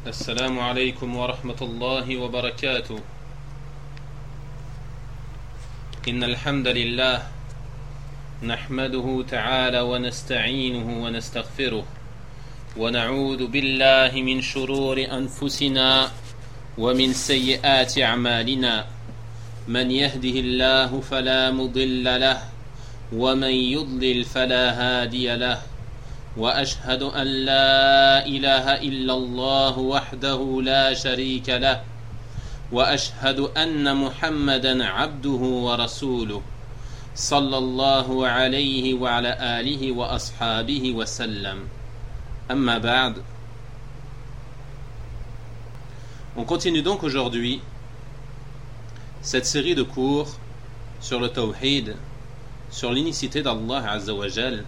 السلام عليكم ورحمة الله وبركاته. إن الحمد لله نحمده تعالى ونستعينه ونستغفره ونعوذ بالله من شرور أنفسنا ومن سيئات أعمالنا. من يهده الله فلا مضل له ومن يضلل فلا هادي له. وأشهد أن لا إله إلا الله وحده لا شريك له وأشهد أن محمدا عبده ورسوله صلى الله عليه وعلى آله وأصحابه وسلم. أما بعد. On continue donc aujourd'hui cette série de cours sur le tawhid, sur l'unicité d'Allah Azza wa Jal.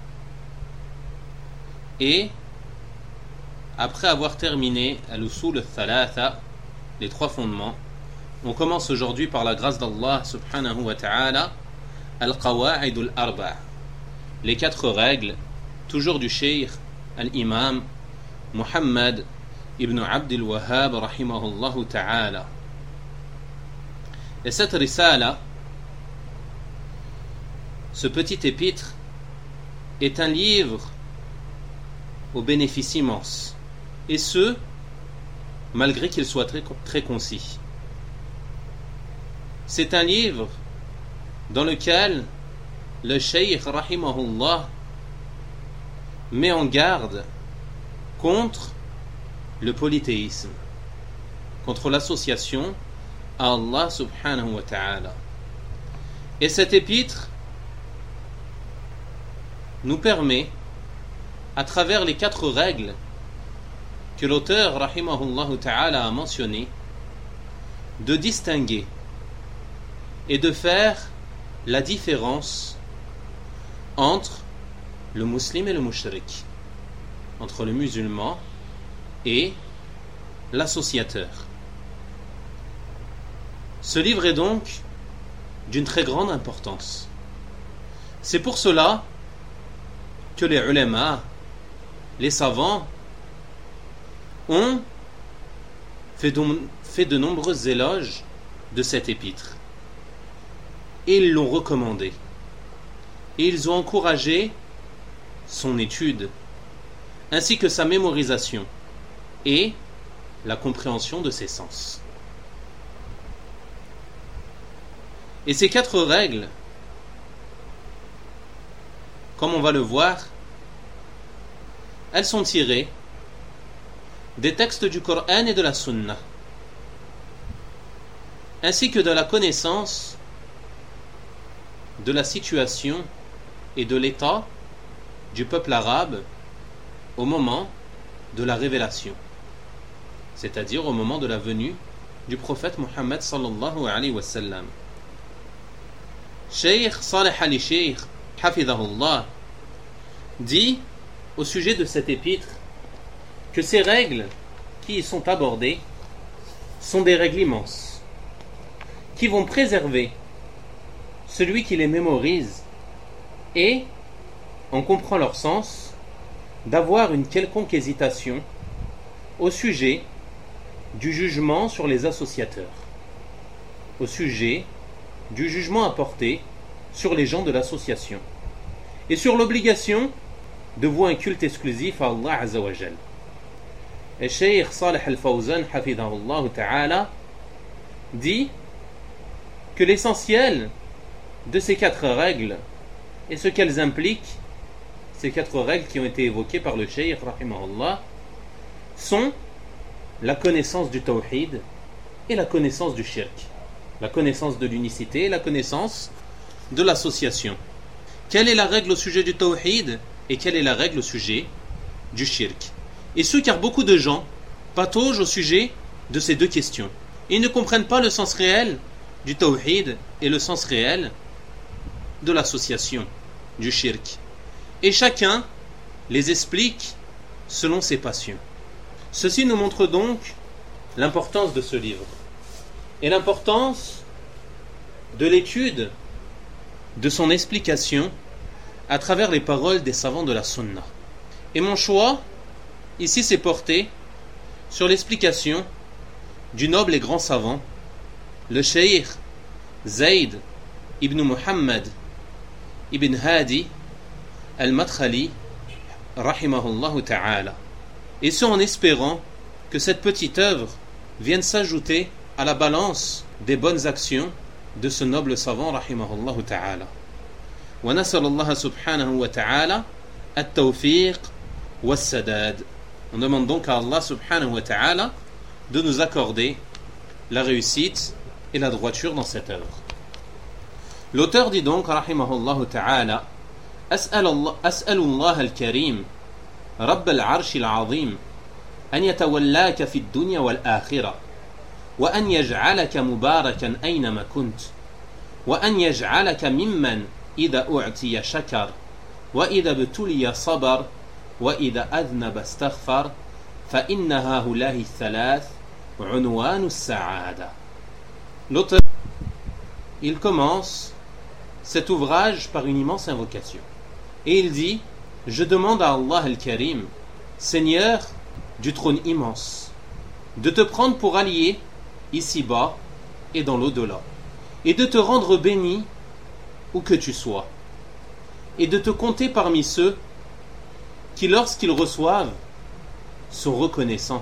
Et après avoir terminé al-usul al-thalatha, les trois fondements, on commence aujourd'hui par la grâce d'Allah subhanahu wa ta'ala al-qawa'id al-arba', les quatre règles, toujours du cheikh al-imam Muhammad ibn Abd al-Wahhab rahimahullahu ta'ala. Et cette risala, ce petit épître, est un livre aux bénéfices immenses, et ce, malgré qu'il soit très concis. C'est un livre dans lequel le cheikh rahimahullah met en garde contre le polythéisme, contre l'association à Allah subhanahu wa ta'ala. Et cet épître nous permet, à travers les quatre règles que l'auteur rahimahullah ta'ala a mentionnées, de distinguer et de faire la différence entre le musulman et le mushrik, entre le musulman et l'associateur. Ce livre est donc d'une très grande importance. C'est pour cela que les ulama, les savants, ont fait de nombreux éloges de cet épître. Et ils l'ont recommandé. Et ils ont encouragé son étude, ainsi que sa mémorisation et la compréhension de ses sens. Et ces quatre règles, comme on va le voir, elles sont tirées des textes du Coran et de la Sunna, ainsi que de la connaissance de la situation et de l'état du peuple arabe au moment de la révélation, c'est-à-dire au moment de la venue du prophète Muhammad sallallahu alayhi wa sallam. Cheikh Saleh Ali Cheikh Hafidahullah dit au sujet de cet épître que ces règles qui y sont abordées sont des règles immenses qui vont préserver celui qui les mémorise et, en comprend leur sens, d'avoir une quelconque hésitation au sujet du jugement sur les associateurs, au sujet du jugement à porter sur les gens de l'association et sur l'obligation de vouer un culte exclusif à Allah Azza wa Jal. Et Cheikh Saleh al-Fawzan hafidahullah ta'ala dit que l'essentiel de ces quatre règles et ce qu'elles impliquent, ces quatre règles qui ont été évoquées par le Cheikh rahimahullah, sont la connaissance du tawhid et la connaissance du shirk, la connaissance de l'unicité et la connaissance de l'association. Quelle est la règle au sujet du tawhid et quelle est la règle au sujet du shirk? Et ce, car beaucoup de gens pataugent au sujet de ces deux questions. Ils ne comprennent pas le sens réel du tawhid et le sens réel de l'association, du shirk. Et chacun les explique selon ses passions. Ceci nous montre donc l'importance de ce livre et l'importance de l'étude de son explication à travers les paroles des savants de la Sunna. Et mon choix ici s'est porté sur l'explication du noble et grand savant, le cheikh Zayd ibn Muhammad ibn Hadi al-Madkhali, rahimahullah ta'ala. Et ce en espérant que cette petite œuvre vienne s'ajouter à la balance des bonnes actions de ce noble savant, rahimahullah ta'ala. Wa nasallallahu subhanahu wa ta'ala at-tawfiq was-sadad. On demande donc à Allah subhanahu wa ta'ala de nous accorder la réussite et la droiture dans cette œuvre. L'auteur dit donc, rahimahullah ta'ala, أسأل الله الكريم رب العرش العظيم أن يتولاك في الدنيا والآخرة وأن يجعلك مباركا أينما كنت وأن يجعلك ممن إذا أعطي شكر وإذا ابتلي صبر وإذا أذنب استغفر فإن هؤلاء الثلاث عنوان السعادة. L'auteur, il commence cet ouvrage par une immense invocation. Et il dit, je demande à Allah al-Karim, Seigneur du trône immense, de te prendre pour allié ici-bas et dans l'au-delà, et de te rendre béni où que tu sois, et de te compter parmi ceux qui, lorsqu'ils reçoivent, sont reconnaissants,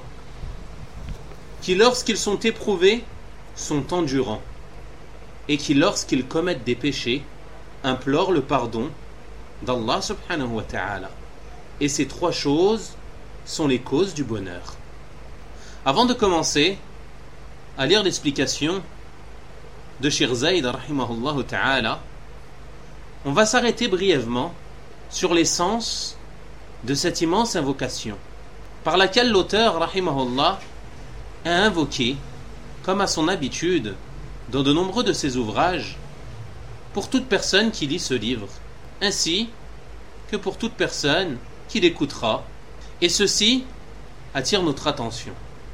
qui, lorsqu'ils sont éprouvés, sont endurants, et qui, lorsqu'ils commettent des péchés, implorent le pardon d'Allah subhanahu wa ta'ala. Et ces trois choses sont les causes du bonheur. Avant de commencer à lire l'explication de Cheikh Zayd rahimahullah ta'ala, on va s'arrêter brièvement sur l'essence de cette immense invocation par laquelle l'auteur rahimahullah a invoqué, comme à son habitude dans de nombreux de ses ouvrages, pour toute personne qui lit ce livre, ainsi que pour toute personne qui l'écoutera, et ceci attire notre attention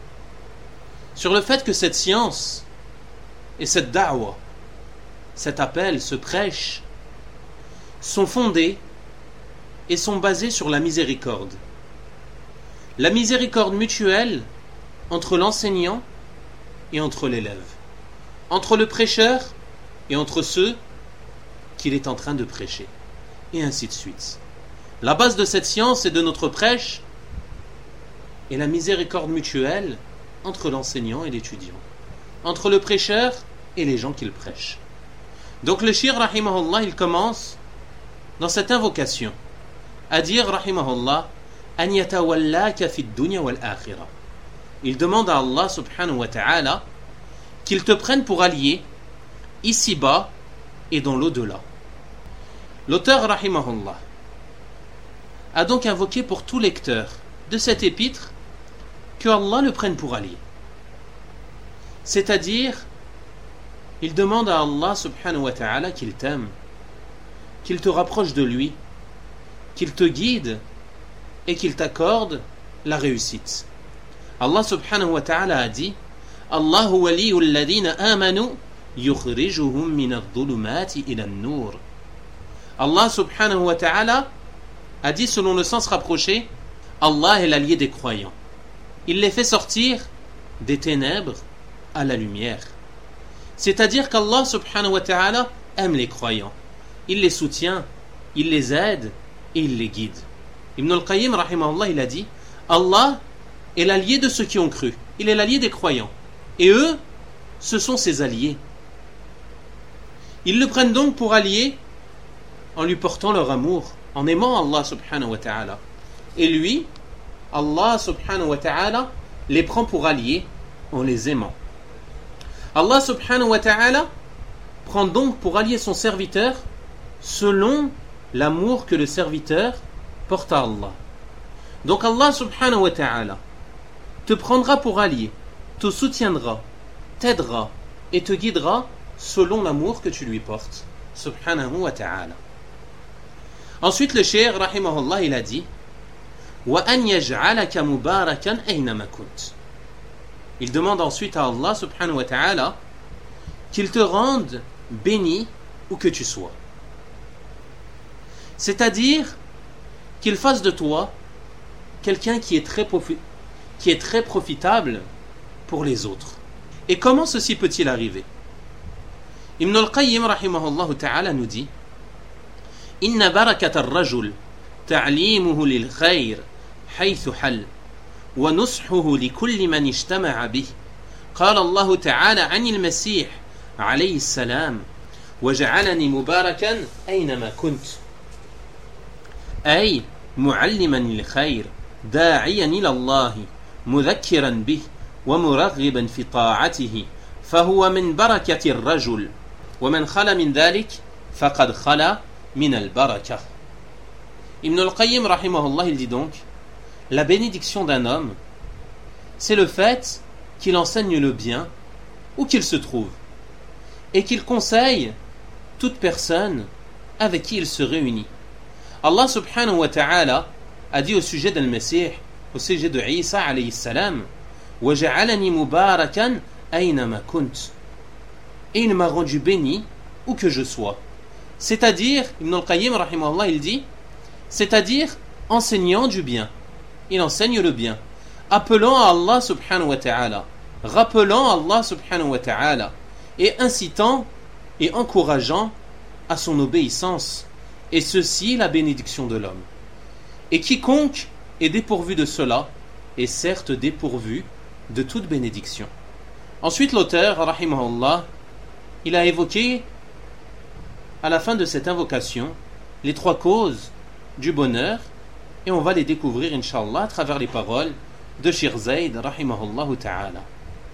sur le fait que cette science et cette da'wa, cet appel, ce prêche, sont fondés et sont basés sur la miséricorde mutuelle entre l'enseignant et entre l'élève, entre le prêcheur et entre ceux qu'il est en train de prêcher, et ainsi de suite. La base de cette science et de notre prêche est la miséricorde mutuelle entre l'enseignant et l'étudiant, entre le prêcheur et les gens qu'il prêche. Donc le shir rahimahullah, il commence dans cette invocation à dire rahimahullah an yatawallaka fi dunya wal akhirah. Il demande à Allah subhanahu wa ta'ala qu'il te prenne pour allié ici-bas et dans l'au-delà. L'auteur rahimahullah a donc invoqué pour tout lecteur de cette épître que Allah le prenne pour allié. C'est-à-dire, il demande à Allah subhanahu wa ta'ala qu'il t'aime, qu'il te rapproche de lui, qu'il te guide et qu'il t'accorde la réussite. Allah subhanahu wa ta'ala a dit, Allahu waliyul ladina amanu yukhrijuhum min adh-dhulumati ila an-nur. Allah subhanahu wa ta'ala a dit selon le sens rapproché, Allah est l'allié des croyants. Il les fait sortir des ténèbres à la lumière. C'est-à-dire qu'Allah subhanahu wa ta'ala aime les croyants. Il les soutient, il les aide et il les guide. Ibn al-Qayyim rahimahullah, il a dit, Allah est l'allié de ceux qui ont cru. Il est l'allié des croyants. Et eux, ce sont ses alliés. Ils le prennent donc pour allié en lui portant leur amour, en aimant Allah subhanahu wa ta'ala. Et lui, Allah subhanahu wa ta'ala, les prend pour alliés en les aimant. Allah subhanahu wa ta'ala prend donc pour allié son serviteur selon l'amour que le serviteur porte à Allah. Donc Allah subhanahu wa ta'ala te prendra pour allié, te soutiendra, t'aidera et te guidera selon l'amour que tu lui portes, subhanahu wa ta'ala. Ensuite le cheikh rahimahullah, il a dit wa an yaj'alaka mubarakan aynama kunt. Il demande ensuite à Allah subhanahu wa ta'ala qu'il te rende béni où que tu sois. C'est-à-dire qu'il fasse de toi quelqu'un qui est qui est très profitable pour les autres. Et comment ceci peut-il arriver? Ibn al-Qayyim rahimahullah ta'ala nous dit: Inna barakat ar-rajul ta'limuhu lil khayr haythu hal wa nushuhu li kulli man ijtama'a bih. قال الله تعالى عن المسيح عليه السلام وجعلني مباركا أينما كنت أي معلما للخير داعيا إلى الله مذكرا به ومرغبا في طاعته فهو من بركة الرجل ومن خلا من ذلك فقد خلا من البركة. Ibn al-Qayyim rahimahullah, il dit donc: la bénédiction d'un homme, c'est le fait qu'il enseigne le bien où qu'il se trouve et qu'il conseille toute personne avec qui il se réunit. Allah subhanahu wa ta'ala a dit au sujet d'Al-Mesih, au sujet de Isa alayhi salam: وَجَعَلَنِي مُبَارَكًا أَيْنَمَا كُنْتُ. Et il m'a rendu béni où que je sois. C'est-à-dire, Ibn al-Qayyim rahimahullah, il dit, c'est-à-dire enseignant du bien. Il enseigne le bien, appelant à Allah subhanahu wa ta'ala, rappelant Allah subhanahu wa ta'ala, et incitant et encourageant à son obéissance, et ceci la bénédiction de l'homme. Et quiconque est dépourvu de cela est certes dépourvu de toute bénédiction. Ensuite l'auteur, rahimahullah, il a évoqué à la fin de cette invocation les trois causes du bonheur, et on va les découvrir inshallah à travers les paroles de Cheikh Zayd rahimahullah ta'ala.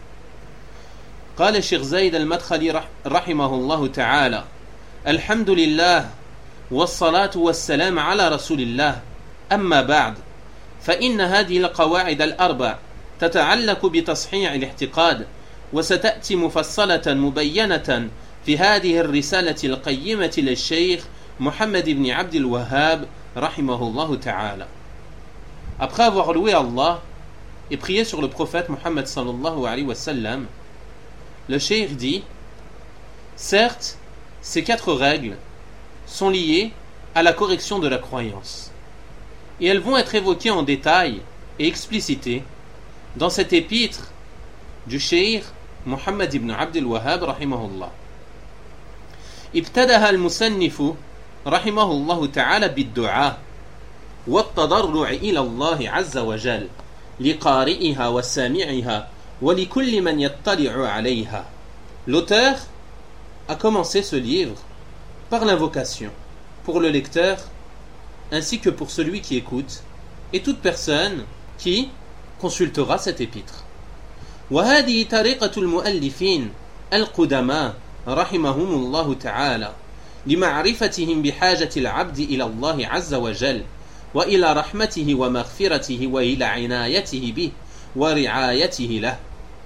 قال الشيخ زيد المدخلي رحمه الله تعالى: الحمد لله والصلاة والسلام على رسول الله، أما بعد، فإن هذه القواعد الأربع تتعلق بتصحيح الاعتقاد، وستأتي مفصلة مبينة في هذه الرسالة القيمة للشيخ محمد بن عبد الوهاب رحمه الله تعالى. Après avoir loué Allah et prié sur le prophète Muhammad sallallahu alayhi wa sallam, le cheikh dit: certes, ces quatre règles sont liées à la correction de la croyance, et elles vont être évoquées en détail et explicitées dans cet épître du cheikh Muhammad ibn Abd al-Wahhab rahimahullah. ابتدأ المصنف رحمه الله تعالى بالدعاء والتضرع إلى الله عز وجل لقارئها وسامعها ولكل من يطلع عليها. L'auteur a commencé ce livre par l'invocation pour le lecteur ainsi que pour celui qui écoute et toute personne qui consultera cet épître. وهذه طريقة المؤلفين القدماء رحمهم الله تعالى لمعرفتهم بحاجة العبد إلى الله عز وجل وإلى رحمته ومغفرته وإلى عنايته به ورعايته له.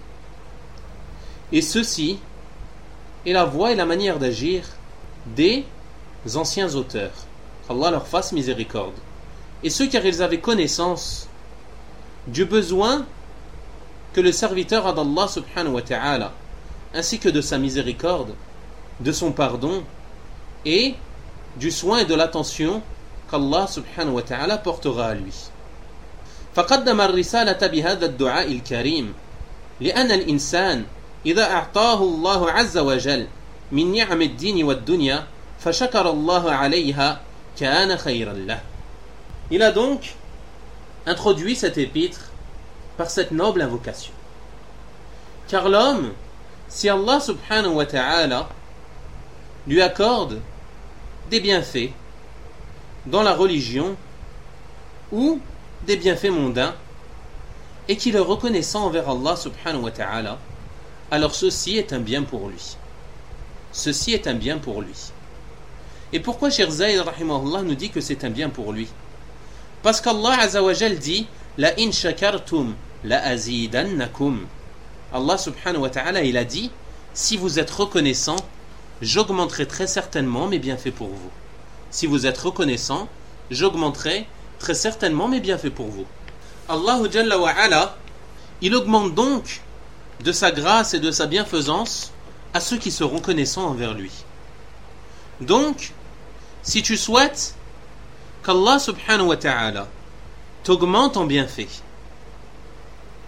Et ceci est la voie et la manière d'agir des anciens auteurs, qu'Allah leur fasse miséricorde, et ceux car ils avaient connaissance du besoin que le serviteur a d'Allah subhanahu wa ta'ala, ainsi que de sa miséricorde, de son pardon et du soin et de l'attention qu'Allah subhanahu wa ta'ala portera à lui. فقدم الرسالة بهذا الدعاء الكريم لأن الإنسان إذا أعطاه الله عز وجل من نعم الدين والدنيا فشكر الله عليها كان خيرا له. Il a donc introduit cet épître par cette noble invocation. Car l'homme, si Allah subhanahu wa ta'ala lui accorde des bienfaits dans la religion ou des bienfaits mondains et qu'il est reconnaissant envers Allah subhanahu wa ta'ala, alors ceci est un bien pour lui. Ceci est un bien pour lui. Et pourquoi Cheikh Zayd rahimahullah nous dit que c'est un bien pour lui? Parce qu'Allah azza wa jal dit: la in shakartum la azidannakum. Allah subhanahu wa ta'ala, il a dit: si vous êtes reconnaissant, j'augmenterai très certainement mes bienfaits pour vous. Si vous êtes reconnaissant, j'augmenterai très certainement mes bienfaits pour vous. Allah jalla wa ala, il augmente donc de sa grâce et de sa bienfaisance à ceux qui seront connaissants envers lui. Donc, si tu souhaites qu'Allah subhanahu wa ta'ala t'augmente en bienfaits,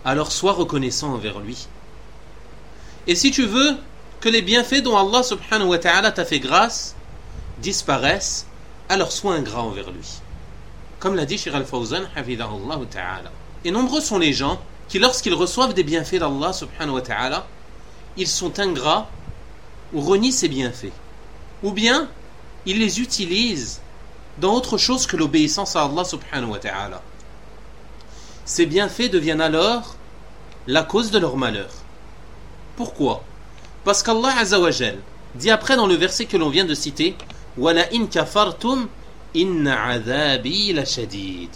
alors sois reconnaissant envers lui. Et si tu veux que les bienfaits dont Allah subhanahu wa ta'ala t'a fait grâce disparaissent, alors sois ingrat envers lui. Comme l'a dit Cheikh Al-Fawzan, hafidhahullah ta'ala. Et nombreux sont les gens qui, lorsqu'ils reçoivent des bienfaits d'Allah subhanahu wa ta'ala, ils sont ingrats ou renient ces bienfaits. Ou bien, ils les utilisent dans autre chose que l'obéissance à Allah subhanahu wa ta'ala. Ces bienfaits deviennent alors la cause de leur malheur. Pourquoi? Parce qu'Allah Azza wa Jal dit après dans le verset que l'on vient de citer, وَلَا إِن كَفَرْتُمْ إِنَّ عَذَابِي لَشَدِيدٌ.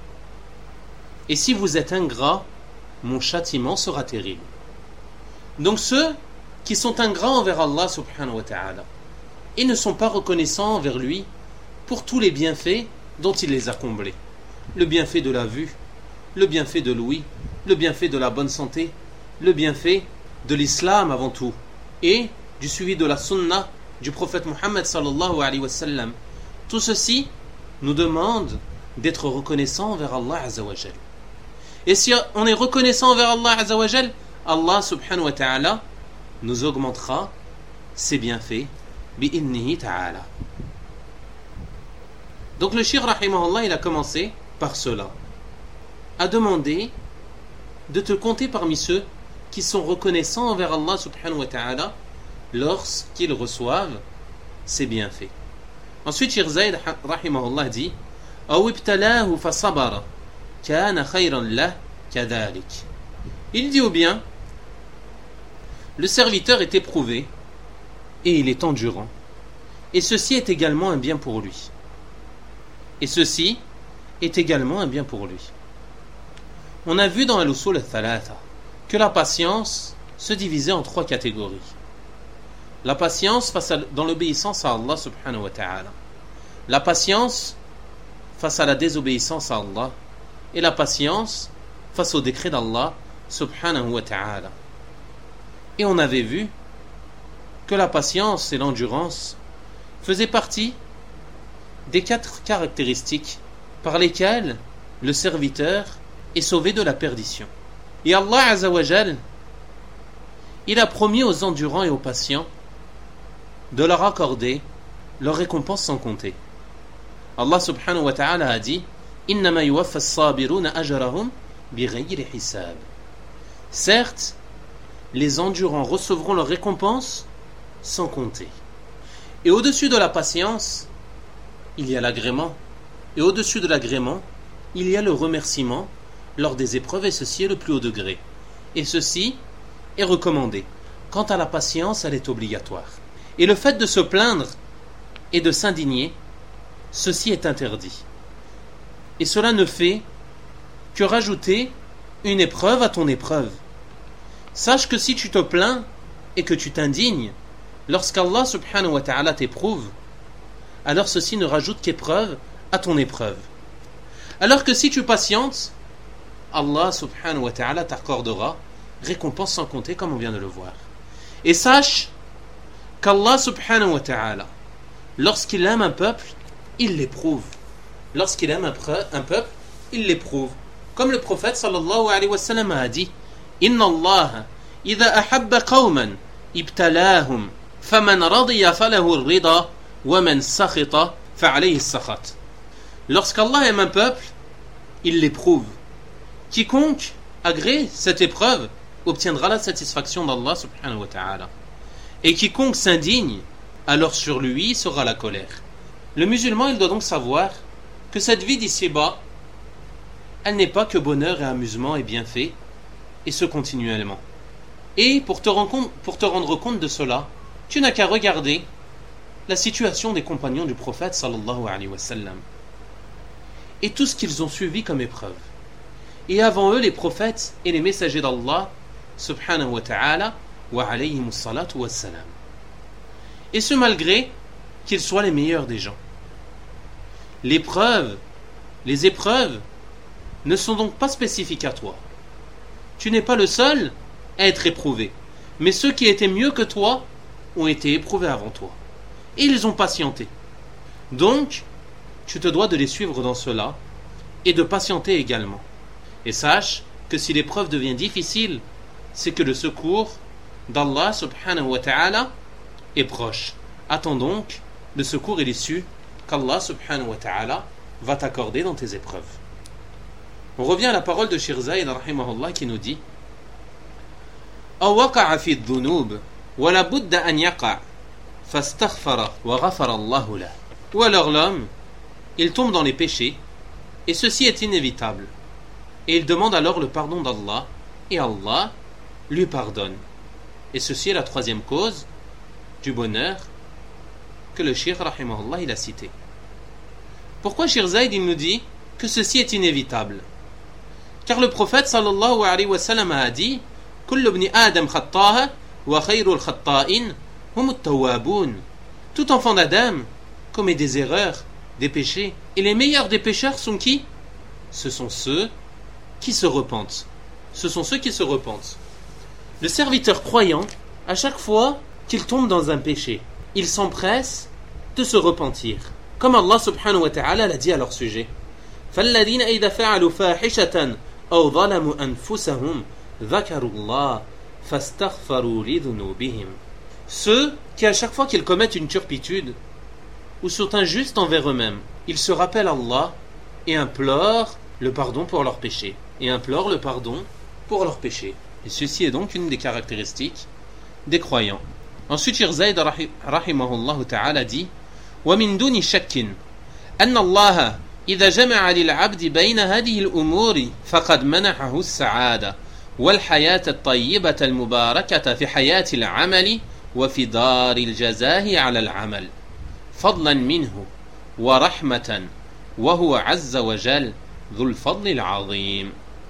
Et si vous êtes ingrats, mon châtiment sera terrible. Donc ceux qui sont ingrats envers Allah subhanahu wa ta'ala et ne sont pas reconnaissants envers lui pour tous les bienfaits dont il les a comblés. Le bienfait de la vue, le bienfait de l'ouïe, le bienfait de la bonne santé, le bienfait de l'islam avant tout, et du suivi de la sunna du prophète Muhammad sallallahu alayhi wa sallam. Tout ceci nous demande d'être reconnaissant envers Allah azza wa jal. Et si on est reconnaissant envers Allah azza wa jal, Allah subhanahu wa ta'ala nous augmentera ses bienfaits bi'innihi ta'ala. Donc le Cheikh rahimahullah, il a commencé par cela, à demander de te compter parmi ceux qui sont reconnaissants envers Allah subhanahu wa ta'ala lorsqu'ils reçoivent ses bienfaits. Ensuite, Cheikh Zayd rahimahullah dit أو ابتلاه فصبر كان خيرا له كذلك. Il dit ou bien le serviteur est éprouvé et il est endurant, et ceci est également un bien pour lui. Et ceci est également un bien pour lui. On a vu dans Al-Usul al-Thalatha que la patience se divisait en 3 catégories. La patience dans l'obéissance à Allah subhanahu wa ta'ala, la patience face à la désobéissance à Allah, et la patience face au décret d'Allah subhanahu wa ta'ala. Et on avait vu que la patience et l'endurance faisaient partie des 4 caractéristiques par lesquelles le serviteur est sauvé de la perdition. Et Allah Azza wa Jal, il a promis aux endurants et aux patients de leur accorder leur récompense sans compter. Allah subhanahu wa ta'ala a dit إِنَّمَا يُوَفَّ الصَّابِرُونَ أَجْرَهُمْ بِغَيْرِ حِسَابٍ. Certes, les endurants recevront leur récompense sans compter. Et au-dessus de la patience, il y a l'agrément. Et au-dessus de l'agrément, il y a le remerciement lors des épreuves, et ceci est le plus haut degré. Et ceci est recommandé. Quant à la patience, elle est obligatoire. Et le fait de se plaindre et de s'indigner, ceci est interdit. Et cela ne fait que rajouter une épreuve à ton épreuve. Sache que si tu te plains et que tu t'indignes, lorsqu'Allah subhanahu wa ta'ala t'éprouve, alors ceci ne rajoute qu'épreuve à ton épreuve. Alors que si tu patientes, Allah subhanahu wa ta'ala t'accordera récompense sans compter, comme on vient de le voir. Et sache qu'Allah subhanahu wa ta'ala, lorsqu'il aime un peuple, il l'éprouve. Lorsqu'il aime un peuple, il l'éprouve. Comme le prophète sallallahu alayhi wa sallam a dit, Inna Allah, idha ahabba qawman, ibtalahum, faman radiya falahu al-rida, wa man sakhita, fa'alayhi as-sakhat. Lorsqu'Allah aime un peuple, il l'éprouve. Quiconque agrée cette épreuve obtiendra la satisfaction d'Allah subhanahu wa ta'ala. Et quiconque s'indigne, alors sur lui sera la colère. Le musulman, il doit donc savoir que cette vie d'ici-bas, elle n'est pas que bonheur et amusement et bienfait, et ce continuellement. Et pour te rendre compte de cela, tu n'as qu'à regarder la situation des compagnons du prophète sallallahu alayhi wa sallam et tout ce qu'ils ont suivi comme épreuve. Et avant eux, les prophètes et les messagers d'Allah subhanahu wa ta'ala wa alayhimus salatu wassalam. Et ce malgré qu'ils soient les meilleurs des gens. Les épreuves ne sont donc pas spécifiques à toi. Tu n'es pas le seul à être éprouvé, mais ceux qui étaient mieux que toi ont été éprouvés avant toi. Et ils ont patienté. Donc, tu te dois de les suivre dans cela et de patienter également. Et sache que si l'épreuve devient difficile, c'est que le secours d'Allah subhanahu wa ta'ala est proche. Attends donc le secours et l'issue qu'Allah subhanahu wa ta'ala va t'accorder dans tes épreuves. On revient à la parole de Sheikh Zayed rahimahullah qui nous dit أو وقع في الذنوب ولا بد أن يقع فاستغفر وغفر الله له. Ou alors l'homme, il tombe dans les péchés et ceci est inévitable. Et il demande alors le pardon d'Allah et Allah lui pardonne. Et ceci est la troisième cause du bonheur que le Cheikh rahimahullah il a cité. Pourquoi Cheikh Zayed il nous dit que ceci est inévitable? Car le prophète sallallahu alayhi wa sallam a dit كل ابن آدم خطاها وخير الخطائين هم التوابون. Tout enfant d'Adam commet des erreurs, des péchés, et les meilleurs des pécheurs sont qui? Ce sont ceux qui se repentent. Ce sont ceux qui se repentent. Le serviteur croyant, à chaque fois qu'il tombe dans un péché, il s'empresse de se repentir. Comme Allah subhanahu wa ta'ala l'a dit à leur sujet. فَالَّذِينَ إِذَا فَعَلُوا فَاحِشَةً أَوْ ظَلَمُوا أَنفُسَهُمْ ذَكَرُوا اللَّهَ فَاسْتَغْفَرُوا لِذُنُوبِهِمْ. Ceux qui, à chaque fois qu'ils commettent une turpitude ou sont injustes envers eux-mêmes, ils se rappellent Allah et implorent le pardon pour leurs péchés. Et implorent le pardon pour leurs péchés. Et ceci est donc une des caractéristiques des croyants. Ensuite, Cheikh Zayed rahimahullah ta'ala dit وَمِن دُونِ شَكٍّ أَنَّ اللَّهَ إِذَا جَمَعَ لِلْعَبْدِ بَيْنَ هَذِهِ الْأُمُورِ فَقَدْ مَنَحَهُ السَّعَادَةَ وَالْحَيَاةَ الطَّيِّبَةَ الْمُبَارَكَةَ فِي حَيَاةِ الْعَمَلِ وَفِي دَارِ الْجَزَاءِ عَلَى الْعَمَلِ فَضْلًا مِنْهُ وَرَحْمَةً وَهُوَ عَزَّ وَجَلَّ ذُو الْفَضْلِ الْعَظِيمِ.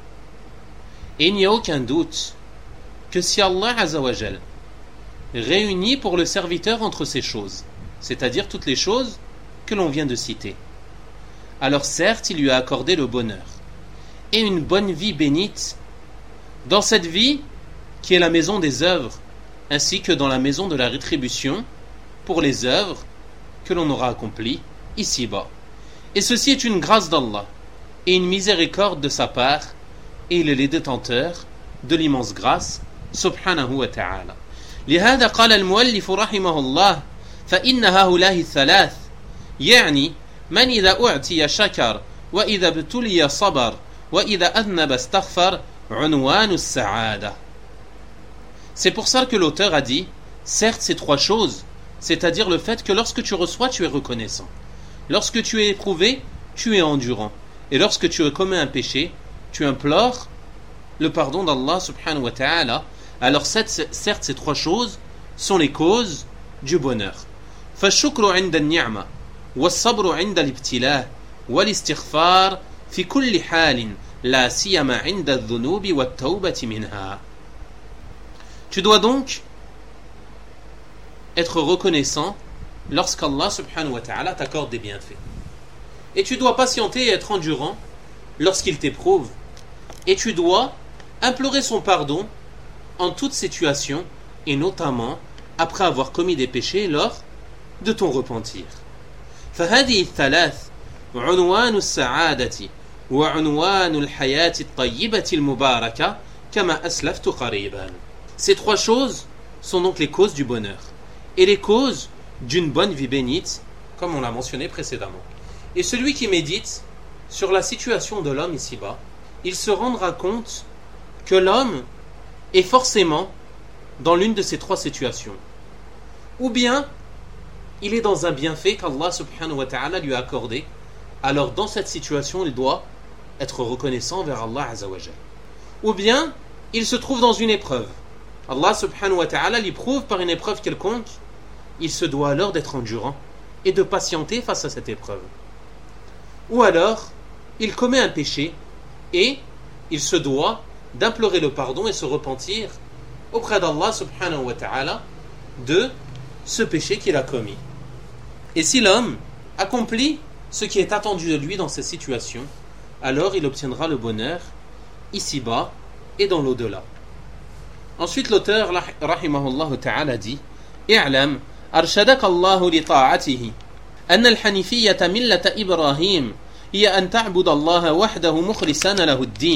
Et il n'y a aucun doute que si Allah Azza wa Jal réunit pour le serviteur entre ces choses, c'est-à-dire toutes les choses que l'on vient de citer, alors certes il lui a accordé le bonheur et une bonne vie bénite dans cette vie qui est la maison des œuvres, ainsi que dans la maison de la rétribution pour les œuvres que l'on aura accomplies ici-bas. Et ceci est une grâce d'Allah et une miséricorde de sa part, et il est le détenteur de l'immense grâce subhanahu wa ta'ala. لهذا قال المؤلف رحمه الله فإن هؤلاء الثلاث يعني من إذا أعطي شكر وإذا ابتلي صبر وإذا أذنب استغفر عنوان السعادة. C'est pour ça que l'auteur a dit certes ces trois choses, c'est-à-dire le fait que lorsque tu reçois tu es reconnaissant, lorsque tu es éprouvé tu es endurant, et lorsque tu commets un péché tu implores le pardon d'Allah subhanahu wa ta'ala. Alors certes ces trois choses sont les causes du bonheur. فالشكر عند النعمة والصبر عند الابتلاء والاستغفار في كل حال لا سيما عند الذنوب والتوبة منها. Tu dois donc être reconnaissant lorsqu'Allah subhanahu wa ta'ala t'accorde des bienfaits. Et tu dois patienter et être endurant lorsqu'il t'éprouve. Et tu dois implorer son pardon en toute situation, et notamment après avoir commis des péchés lors de ton repentir. فهذه الثلاث عنوان السعادة وعنوان الحياة الطيبة المباركة كما أسلفت قريبا. Ces trois choses sont donc les causes du bonheur et les causes d'une bonne vie bénite, comme on l'a mentionné précédemment. Et celui qui médite sur la situation de l'homme ici-bas, il se rendra compte que l'homme est forcément dans l'une de ces trois situations. Ou bien, il est dans un bienfait qu'Allah subhanahu wa ta'ala lui a accordé. Alors dans cette situation, il doit être reconnaissant vers Allah azza wa jalla. Ou bien, il se trouve dans une épreuve. Allah subhanahu wa ta'ala l'éprouve par une épreuve quelconque. Il se doit alors d'être endurant et de patienter face à cette épreuve. Ou alors, il commet un péché et il se doit d'implorer le pardon et se repentir auprès d'Allah subhanahu wa ta'ala de ce péché qu'il a commis. Et si l'homme accomplit ce qui est attendu de lui dans ces situations, alors il obtiendra le bonheur ici-bas et dans l'au-delà. Ensuite l'auteur rahimahullah ta'ala dit اعلم أرشدك الله لطاعته أن الحنيفية ملة إبراهيم هي أن تعبد الله وحده مخلصا له الدين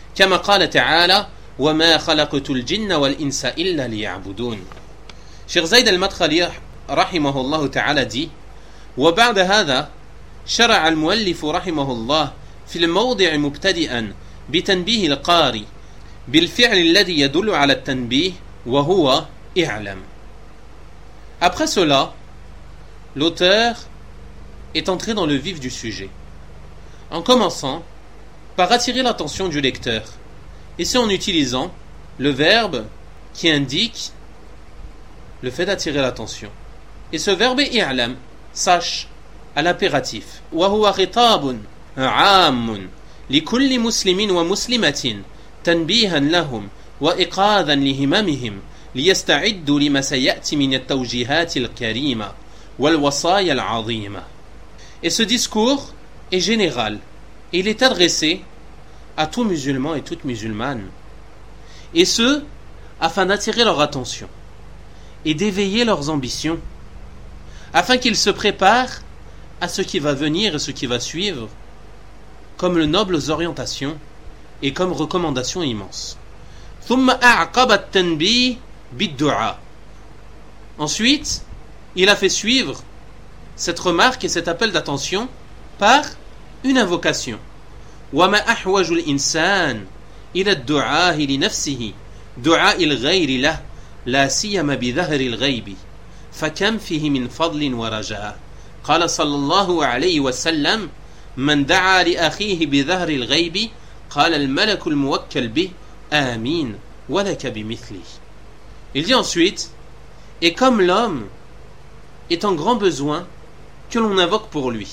كما قال تعالى وما خلقت الجن والإنس إلا ليعبدون. Cheikh Zayd al-Madkhali رحمه الله تعالى dit وبعد هذا شرع المؤلف رحمه الله في الموضع مبتدئا بتنبيه القارئ بالفعل الذي يدل على التنبيه وهو اعلم. Après cela, l'auteur est entré dans le vif du sujet, en commençant par attirer l'attention du lecteur, et c'est en utilisant le verbe qui indique le fait d'attirer l'attention. Et ce verbe est i'lam, sache, à l'impératif. وهو خطاب عام لكل مسلم ومسلمة تنبيها لهم وإيقاظا لهممهم ليستعدوا لما سيأتي من التوجيهات الكريمة والوصايا العظيمة. Et ce discours est général et il est adressé à tout musulman et toute musulmane, et ce afin d'attirer leur attention et d'éveiller leurs ambitions, afin qu'ils se préparent à ce qui va venir et ce qui va suivre comme de nobles orientations et comme recommandations immenses. ثم أعقب التنبيه بالدعاء. Ensuite, il a fait suivre cette remarque et cet appel d'attention par une invocation. وما أحوج الإنسان إلى الدعاء لنفسه دعاء الغير له لا سيما بظهر الغيب فكم فيه من فضل ورجاء. قال صلى الله عليه وسلم من دعا لأخيه بظهر الغيب قال الملك الموكل به آمين ولك بمثله. Il dit ensuite, et comme l'homme est en grand besoin que l'on invoque pour lui,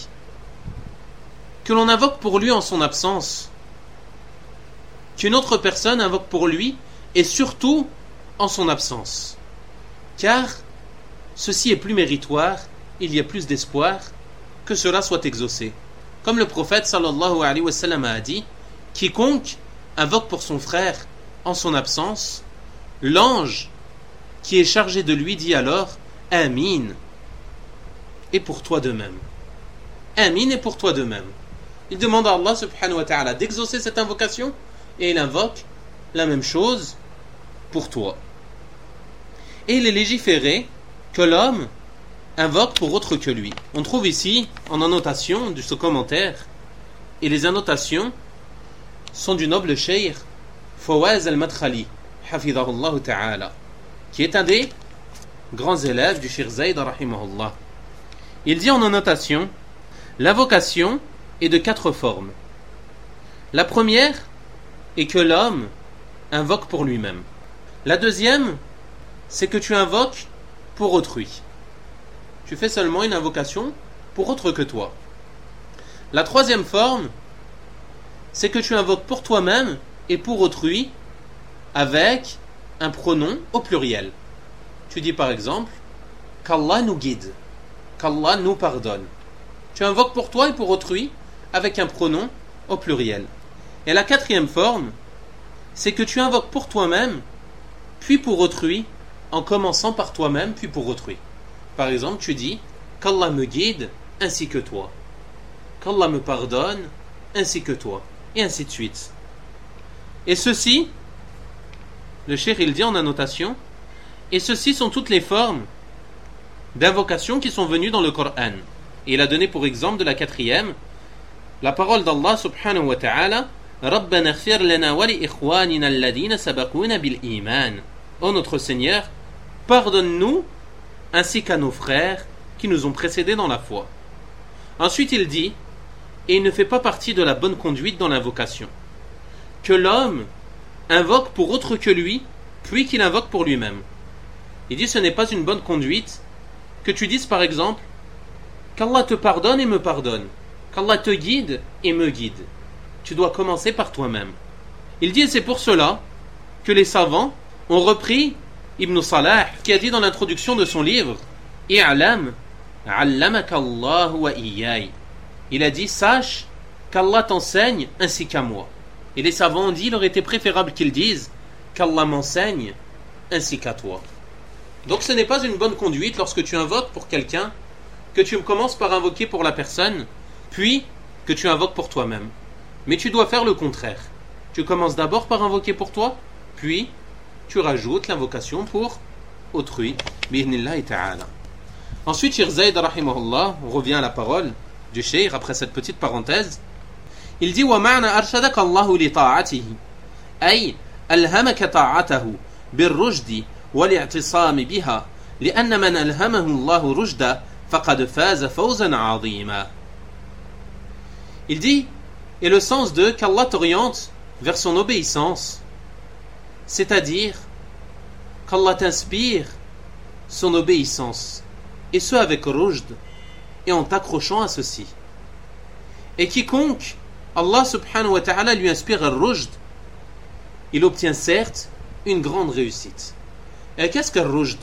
en son absence, qu'une autre personne invoque pour lui et surtout en son absence, car ceci est plus méritoire, il y a plus d'espoir que cela soit exaucé. Comme le prophète sallallahu alayhi wa sallam a dit, quiconque invoque pour son frère en son absence, l'ange qui est chargé de lui dit alors Amin, et pour toi de même. Amin, et pour toi de même. Il demande à Allah subhanahu wa ta'ala d'exaucer cette invocation et il invoque la même chose pour toi. Et il est légiféré que l'homme invoque pour autre que lui. On trouve ici en annotation de ce commentaire, et les annotations sont du noble cheikh Fawaz al-Madkhali hafidhahullah ta'ala, qui est un des grands élèves du Cheikh Zayd rahimahullah. Il dit en annotation, l'invocation est de 4 formes. La première est que l'homme invoque pour lui-même. La deuxième, c'est que tu invoques pour autrui. Tu fais seulement une invocation pour autre que toi. La troisième forme, c'est que tu invoques pour toi-même et pour autrui avec un pronom au pluriel. Tu dis par exemple qu'Allah nous guide, qu'Allah nous pardonne. Tu invoques pour toi et pour autrui avec un pronom au pluriel. Et la quatrième forme, c'est que tu invoques pour toi-même puis pour autrui en commençant par toi-même puis pour autrui. Par exemple, tu dis qu'Allah me guide ainsi que toi, qu'Allah me pardonne ainsi que toi, et ainsi de suite. Et ceci, le cheikh il dit en annotation, et ceci sont toutes les formes d'invocation qui sont venues dans le Coran. Et il a donné pour exemple de la quatrième la parole d'Allah subhanahu wa ta'ala رَبَّنَا اغْفِرْ لَنَا وَلِإِخْوَانِنَا الَّذِينَ سَبَقُونَ بِالْإِيمَانِ. Ô notre Seigneur, pardonne-nous ainsi qu'à nos frères qui nous ont précédés dans la foi. Ensuite il dit, et il ne fait pas partie de la bonne conduite dans l'invocation, que l'homme invoque pour autre que lui, puis qu'il invoque pour lui-même. Il dit, ce n'est pas une bonne conduite que tu dises par exemple qu'Allah te pardonne et me pardonne, qu'Allah te guide et me guide. Tu dois commencer par toi-même. Il dit, et c'est pour cela que les savants ont repris Ibn Salah, qui a dit dans l'introduction de son livre I'lam, allamaka Allah wa iyay. Il a dit, sache qu'Allah t'enseigne ainsi qu'à moi. Et les savants ont dit, il aurait été préférable qu'ils disent qu'Allah m'enseigne ainsi qu'à toi. Donc ce n'est pas une bonne conduite lorsque tu invoques pour quelqu'un, que tu commences par invoquer pour la personne, puis que tu invoques pour toi-même. Mais tu dois faire le contraire. Tu commences d'abord par invoquer pour toi, puis tu rajoutes l'invocation pour autrui. Bi'idhnillahi ta'ala. Ensuite, Cheikh Zayd rahimahullah, on revient à la parole du Cheikh après cette petite parenthèse. Il dit وَمَعْنَا أَرْشَدَكَ اللَّهُ لِطَاعَتِهِ أي ألهمك طاعته بالرشد والاعتصام بها لأن من ألهمه الله رشدا فقد فاز فوزا عظيما. Il dit, et le sens de qu'Allah t'oriente vers son obéissance, c'est-à-dire qu'Allah t'inspire son obéissance, et ce avec rujd, et en t'accrochant à ceci. Et quiconque Allah subhanahu wa ta'ala lui inspire al-rujd, il obtient certes une grande réussite. Et qu'est-ce qu'al-rujd?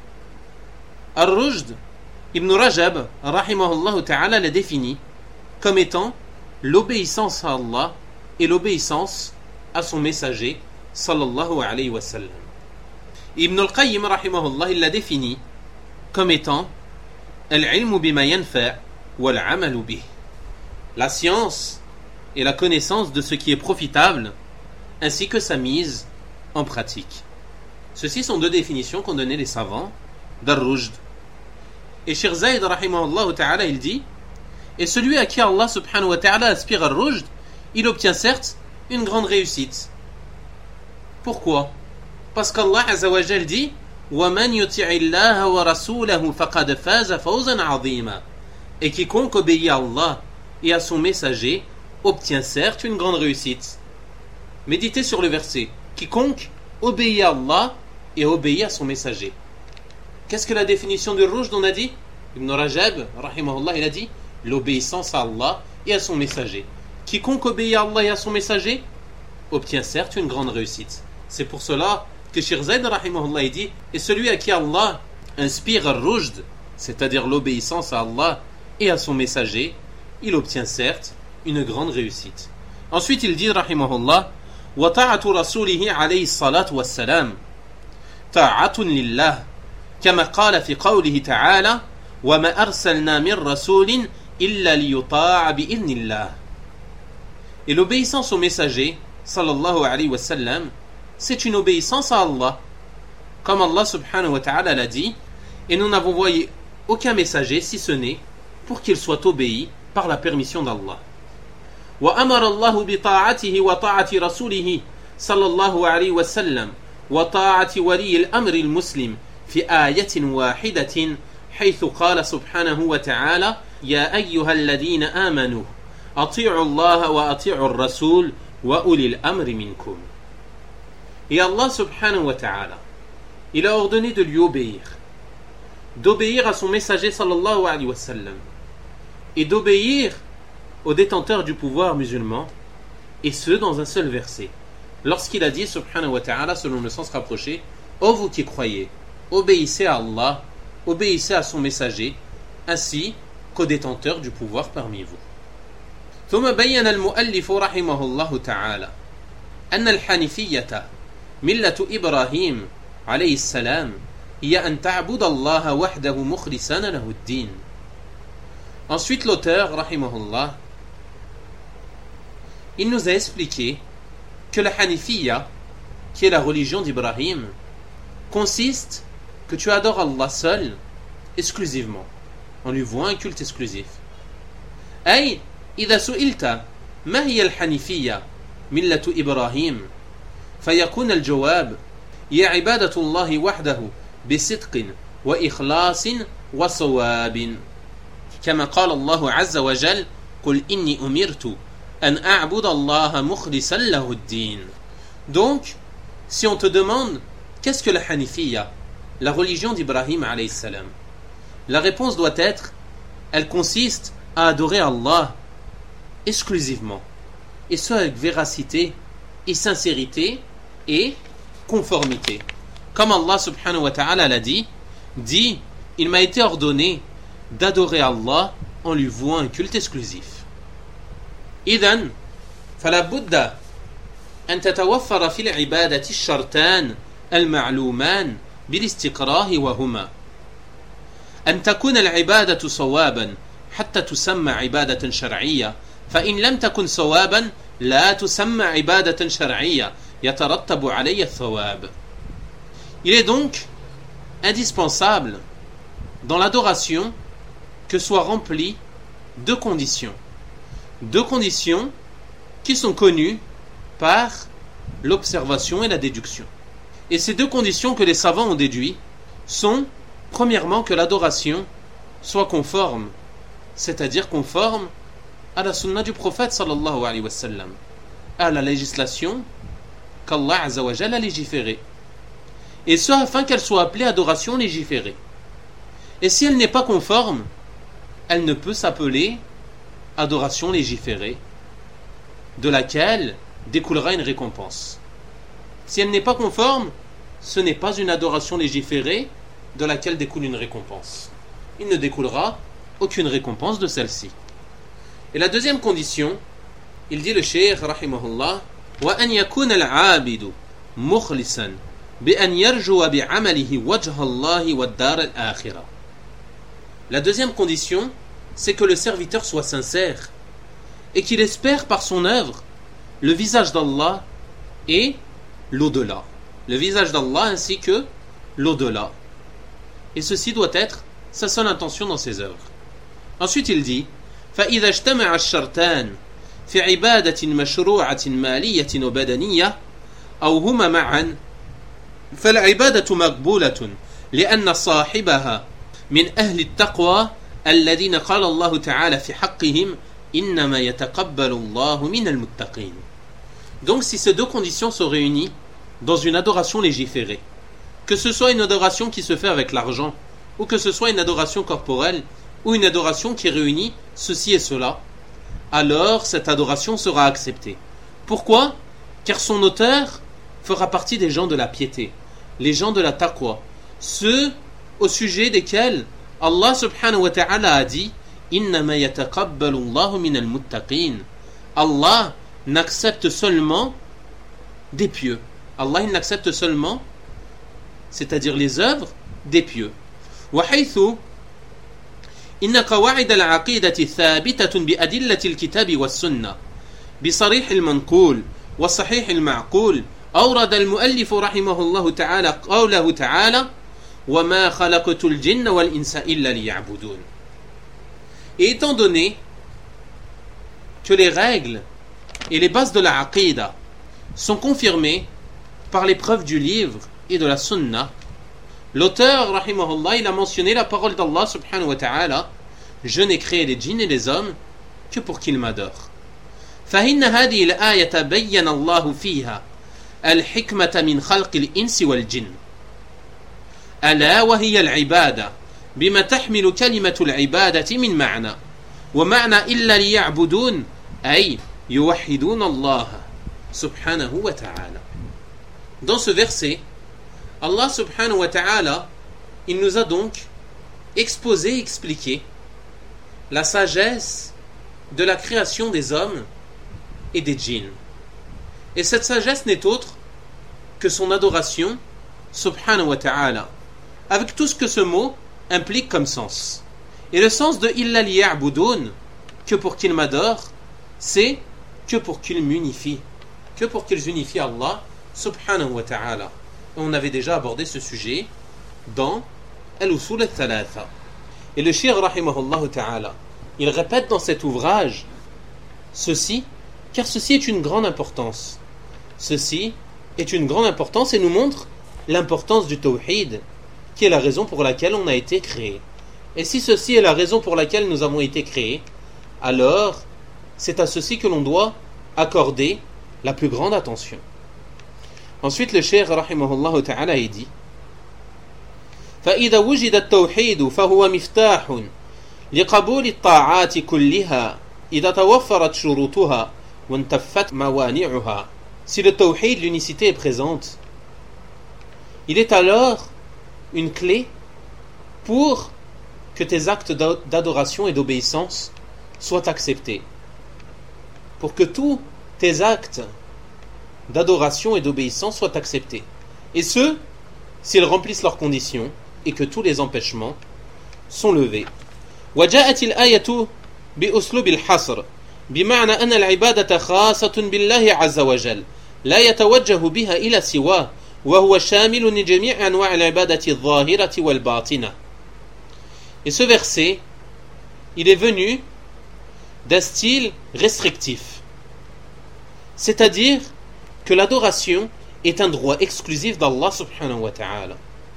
Al-rujd, Ibn Rajab rahimahullah ta'ala l'a défini comme étant l'obéissance à Allah et l'obéissance à son messager sallallahu alayhi wa sallam. Ibn al-Qayyim rahimahullah il l'a défini comme étant al-ilmu bima yanfa' wal-amalu bih, la science et la connaissance de ce qui est profitable ainsi que sa mise en pratique. Ceci sont deux définitions qu'ont données les savants d'al-rujd. Et Cheikh Zayd rahimahullah ta'ala il dit, et celui à qui Allah subhanahu wa ta'ala aspire al-rujd, il obtient certes une grande réussite. Pourquoi? Parce qu'Allah azza wa jal dit وَمَنْ يُطِعِ اللَّهَ وَرَسُولَهُ فَقَدْ فَازَ فَوْزًا عَظِيمًا. Et quiconque obéit à Allah et à son messager obtient certes une grande réussite. Méditez sur le verset. Quiconque obéit à Allah et obéit à son messager. Qu'est-ce que la définition du rujd on a dit? Ibn Rajab rahimahullah il a dit l'obéissance à Allah et à son messager. Quiconque obéit à Allah et à son messager obtient certes une grande réussite. C'est pour cela que Cheikh Zayd rahimahullah dit, et celui à qui Allah inspire al-rujd, c'est-à-dire l'obéissance à Allah et à son messager, il obtient certes une grande réussite. Ensuite il dit rahimahullah وَطَاعَةُ رَسُولِهِ عَلَيْهِ الصَّلَاةُ وَالسَّلَامُ طَاعَةٌ لِلَّهِ كما قال في قوله تعالى وَمَا أَرْسَلْنَا مِنْ رَسُولٍ إِلَّا لِيُطَاعَ بِإِذْنِ اللَّهِ. Et l'obéissance au messager sallallahu alayhi wa sallam, c'est une obéissance à Allah, comme Allah subhanahu wa ta'ala l'a dit, et nous n'avons envoyé aucun messager si ce n'est pour qu'il soit obéi par la permission d'Allah. وأمر الله بطاعته وطاعة رسوله صلى الله عليه وسلم وطاعة ولي الأمر المسلم في آية واحدة حيث قال سبحانه وتعالى يا أيها الذين آمنوا أطيعوا الله وأطيعوا الرسول وأولي الأمر منكم. Et Allah subhanahu wa ta'ala, il a ordonné de lui obéir, d'obéir à son messager sallallahu alayhi wa sallam, et d'obéir aux détenteurs du pouvoir musulman, et ce dans un seul verset. Lorsqu'il a dit subhanahu wa ta'ala selon le sens rapproché, ô vous qui croyez, obéissez à Allah, obéissez à son messager, ainsi qu'aux détenteurs du pouvoir parmi vous. ثم بين المؤلف رحمه الله تعالى أن الحنيفية ملة إبراهيم عليه السلام هي أن تعبد الله وحده مخلصا له الدين. Ensuite l'auteur rahimahullah il nous a expliqué que la Hanifiyya, qui est la religion d'Ibrahim, consiste que tu adores Allah seul, exclusivement, en lui vouant un culte exclusif. أي إذا سئلت ما هي الحنيفية ملة إبراهيم فيكون الجواب هي عبادة الله وحده بصدق وإخلاص وصواب كما قال الله عز وجل قل إني أمرت أن أعبد الله مخلصا له الدين. Donc, si on te demande qu'est-ce que la Hanifiyya, la religion d'Ibrahim alayhi salam, la réponse doit être elle consiste à adorer Allah exclusivement, et ce avec véracité et sincérité et conformité. Comme Allah subhanahu wa ta'ala l'a dit, il m'a été ordonné d'adorer Allah en lui vouant un culte exclusif. إذن فلا بد أن تتوفر في العبادة الشرطان المعلومان بالاستقراه وهما أن تكون العبادة صوابا حتى تسمى عبادة شرعية فإن لم تكن صوابا لا تسمى عبادة شرعية يترتب عليها الثواب. Il est donc indispensable dans l'adoration que soient remplies deux conditions. Deux conditions qui sont connues par l'observation et la déduction. Et ces deux conditions que les savants ont déduites sont, premièrement, que l'adoration soit conforme, c'est-à-dire conforme à la sunna du prophète sallallahu alayhi wa sallam, à la législation qu'Allah azza wa jalla a légiférée. Et ce afin qu'elle soit appelée adoration légiférée. Et si elle n'est pas conforme, elle ne peut s'appeler adoration légiférée, de laquelle découlera une récompense. Si elle n'est pas conforme, ce n'est pas une adoration légiférée de laquelle découle une récompense. Il ne découlera aucune récompense de celle-ci. Et la deuxième condition, il dit le cheikh rahimahullah, wa an yakuna al-'abidu mukhlisan bi an yarjua bi 'amalihi wajha Allah wa ad-dar al-akhirah. La deuxième condition, c'est que le serviteur soit sincère et qu'il espère par son œuvre le visage d'Allah et l'au-delà. Le visage d'Allah ainsi que l'au-delà. Et ceci doit être sa seule intention dans ses œuvres. Ensuite il dit فإذا اجتمع الشرطان في عبادة مشروعة مالية وبدنية أو هما معا فالعبادة مقبولة لأن صاحبها من أهل التقوى الذين قال الله تعالى في حقهم إنما يتقبل الله من المتقين. Donc si ces deux conditions sont réunies dans une adoration légiférée, que ce soit une adoration qui se fait avec l'argent, ou que ce soit une adoration corporelle, ou une adoration qui réunit ceci et cela, alors cette adoration sera acceptée. Pourquoi ? Car son auteur fera partie des gens de la piété, les gens de la taqwa, ceux au sujet desquels Allah subhanahu wa ta'ala a dit Innama yataqabbalu Allahu minal muttaqin. Allah n'accepte seulement des pieux. Allah il n'accepte seulement, c'est-à-dire les œuvres des pieux. وحيث إن قواعد العقيدة ثابتة بأدلة الكتاب والسنة بصريح المنقول وصحيح المعقول أورد المؤلف رحمه الله تعالى قوله تعالى وما خلقت الجن والإنس إلا ليعبدون. Et étant donné que les règles et les bases de la aqidah sont confirmées par les preuves du livre et de la sunna, l'auteur, rahimahullah, il a mentionné la parole d'Allah subhanahu wa ta'ala je n'ai créé les djinns et les hommes que pour qu'ils m'adorent. فإن هذه الآية بين الله فيها الحكمة من خلق الإنس والجن ألا وهي العبادة بما تحمل كلمة العبادة من معنى ومعنى إلا ليعبدون أي يوحدون الله سبحانه وتعالى. Dans ce verset, Allah subhanahu wa ta'ala, il nous a donc exposé, expliqué la sagesse de la création des hommes et des djinns. Et cette sagesse n'est autre que son adoration subhanahu wa ta'ala, avec tout ce que ce mot implique comme sens. Et le sens de illa liya'budun, que pour qu'ils m'adorent, c'est que pour qu'ils m'unifient, que pour qu'ils unifient Allah subhanahu wa ta'ala. On avait déjà abordé ce sujet dans Al-Usul al-Thalatha. Et le cheikh rahimahullah ta'ala, il répète dans cet ouvrage ceci, car ceci est une grande importance. Ceci est une grande importance et nous montre l'importance du tawhid, qui est la raison pour laquelle on a été créé. Et si ceci est la raison pour laquelle nous avons été créés, alors c'est à ceci que l'on doit accorder la plus grande attention. Ensuite, le cheikh rahimahullah ta'ala dit فإذا وجد التوحيد فهو مفتاح لقبول الطاعات كلها إذا توفرت شروطها وانتفت موانعها. Si le tawhid, l'unicité est présente, il est alors une clé pour que tes actes d'adoration et d'obéissance soient acceptés. Pour que tous tes actes d'adoration et d'obéissance soient acceptés. Et ce, s'ils remplissent leurs conditions et que tous les empêchements sont levés. وجاءت الآية بأسلوب الحصر بمعنى أن العبادة خاصة بالله عز وجل لا يتوجه بها إلى سواه وهو شامل لجميع أنواع العبادة الظاهرة والباطنة. Et ce verset, il est venu d'un style restrictif, c'est-à-dire que l'adoration est un droit exclusif d'Allah subhanahu wa ta'ala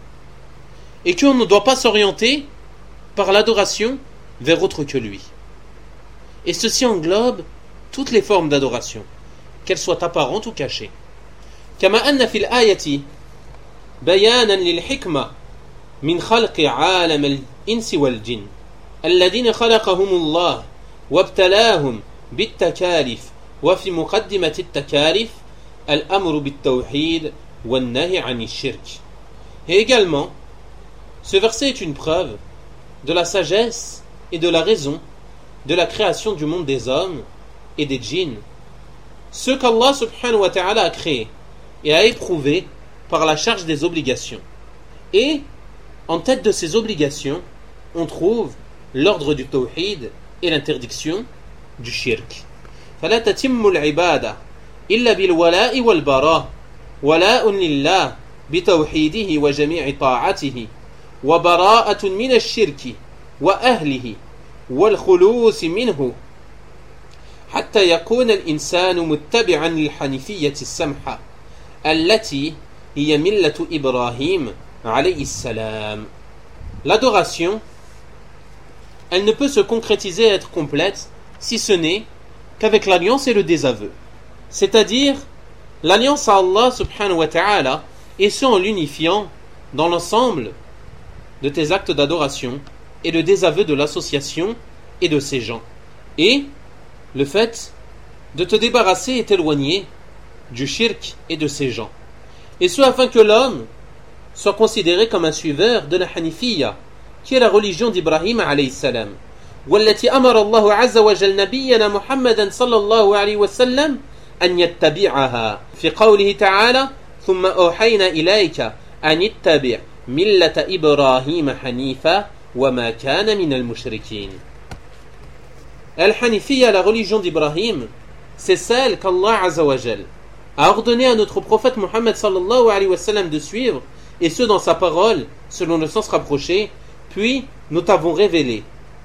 et qu'on ne doit pas s'orienter par l'adoration vers autre que lui. Et ceci englobe toutes les formes d'adoration, qu'elles soient apparentes ou cachées. كما أن في الآية بيانا للحكمة من خلق عالم الإنس والجن الذين خلقهم الله وابتلاهم بالتكاليف وفي مقدمة التكاليف الأمر بالتوحيد والنهي عن الشرك. Et également, ce verset est une preuve de la sagesse et de la raison de la création du monde des hommes et des djinns, ceux qu'Allah subhanahu wa ta'ala a créés et a éprouvés par la charge des obligations. Et en tête de ces obligations, on trouve l'ordre du tawhid et l'interdiction du shirk. فلا تتم العبادة إلا بالولاء والبراء ولاء لله بتوحيده وجميع طاعته وبراءة من الشرك وأهله والخلوص منه حتى يكون الإنسان متبعا للحنيفية السمحة التي هي ملة إبراهيم عليه السلام. L'adoration, elle ne peut se concrétiser et être complète si ce n'est qu'avec l'alliance et le désaveu, c'est-à-dire l'alliance à Allah subhanahu wa ta'ala et ce en l'unifiant dans l'ensemble de tes actes d'adoration et le désaveu de l'association et de ses gens, et le fait de te débarrasser et t'éloigner du shirk et de ses gens, et ce afin que l'homme soit considéré comme un suiveur de la Hanifiyya, qui est la religion d'Ibrahim alayhi salam, والتي أمر الله عز وجل نبينا محمدا صلى الله عليه وسلم أن يتبعها في قوله تعالى ثم أوحينا إليك أن اتبع ملة إبراهيم حنيفا وما كان من المشركين. Al-Hanifiyya, la religion d'Ibrahim, c'est celle qu'Allah Azza wa Jal a ordonné à notre prophète Muhammad sallallahu alayhi wa sallam de suivre, et ce dans sa parole, selon le sens rapproché, puis nous t'avons révélé.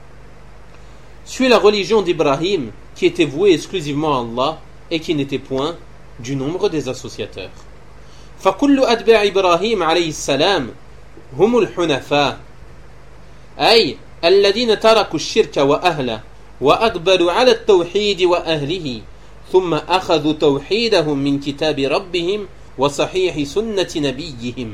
Suis la religion d'Ibrahim, qui était vouée exclusivement à Allah et qui n'était point du nombre des associateurs. فَكُلُّ أَتْبَاعِ إِبْرَاهِيمَ عَلَيْهِ السَّلَامِ هُمُ الْحُنَفَاءُ أي الذين تركوا الشرك وأهله وأقبلوا على التوحيد وأهله ثم أخذوا توحيدهم من كتاب ربهم وصحيح سنة نبيهم.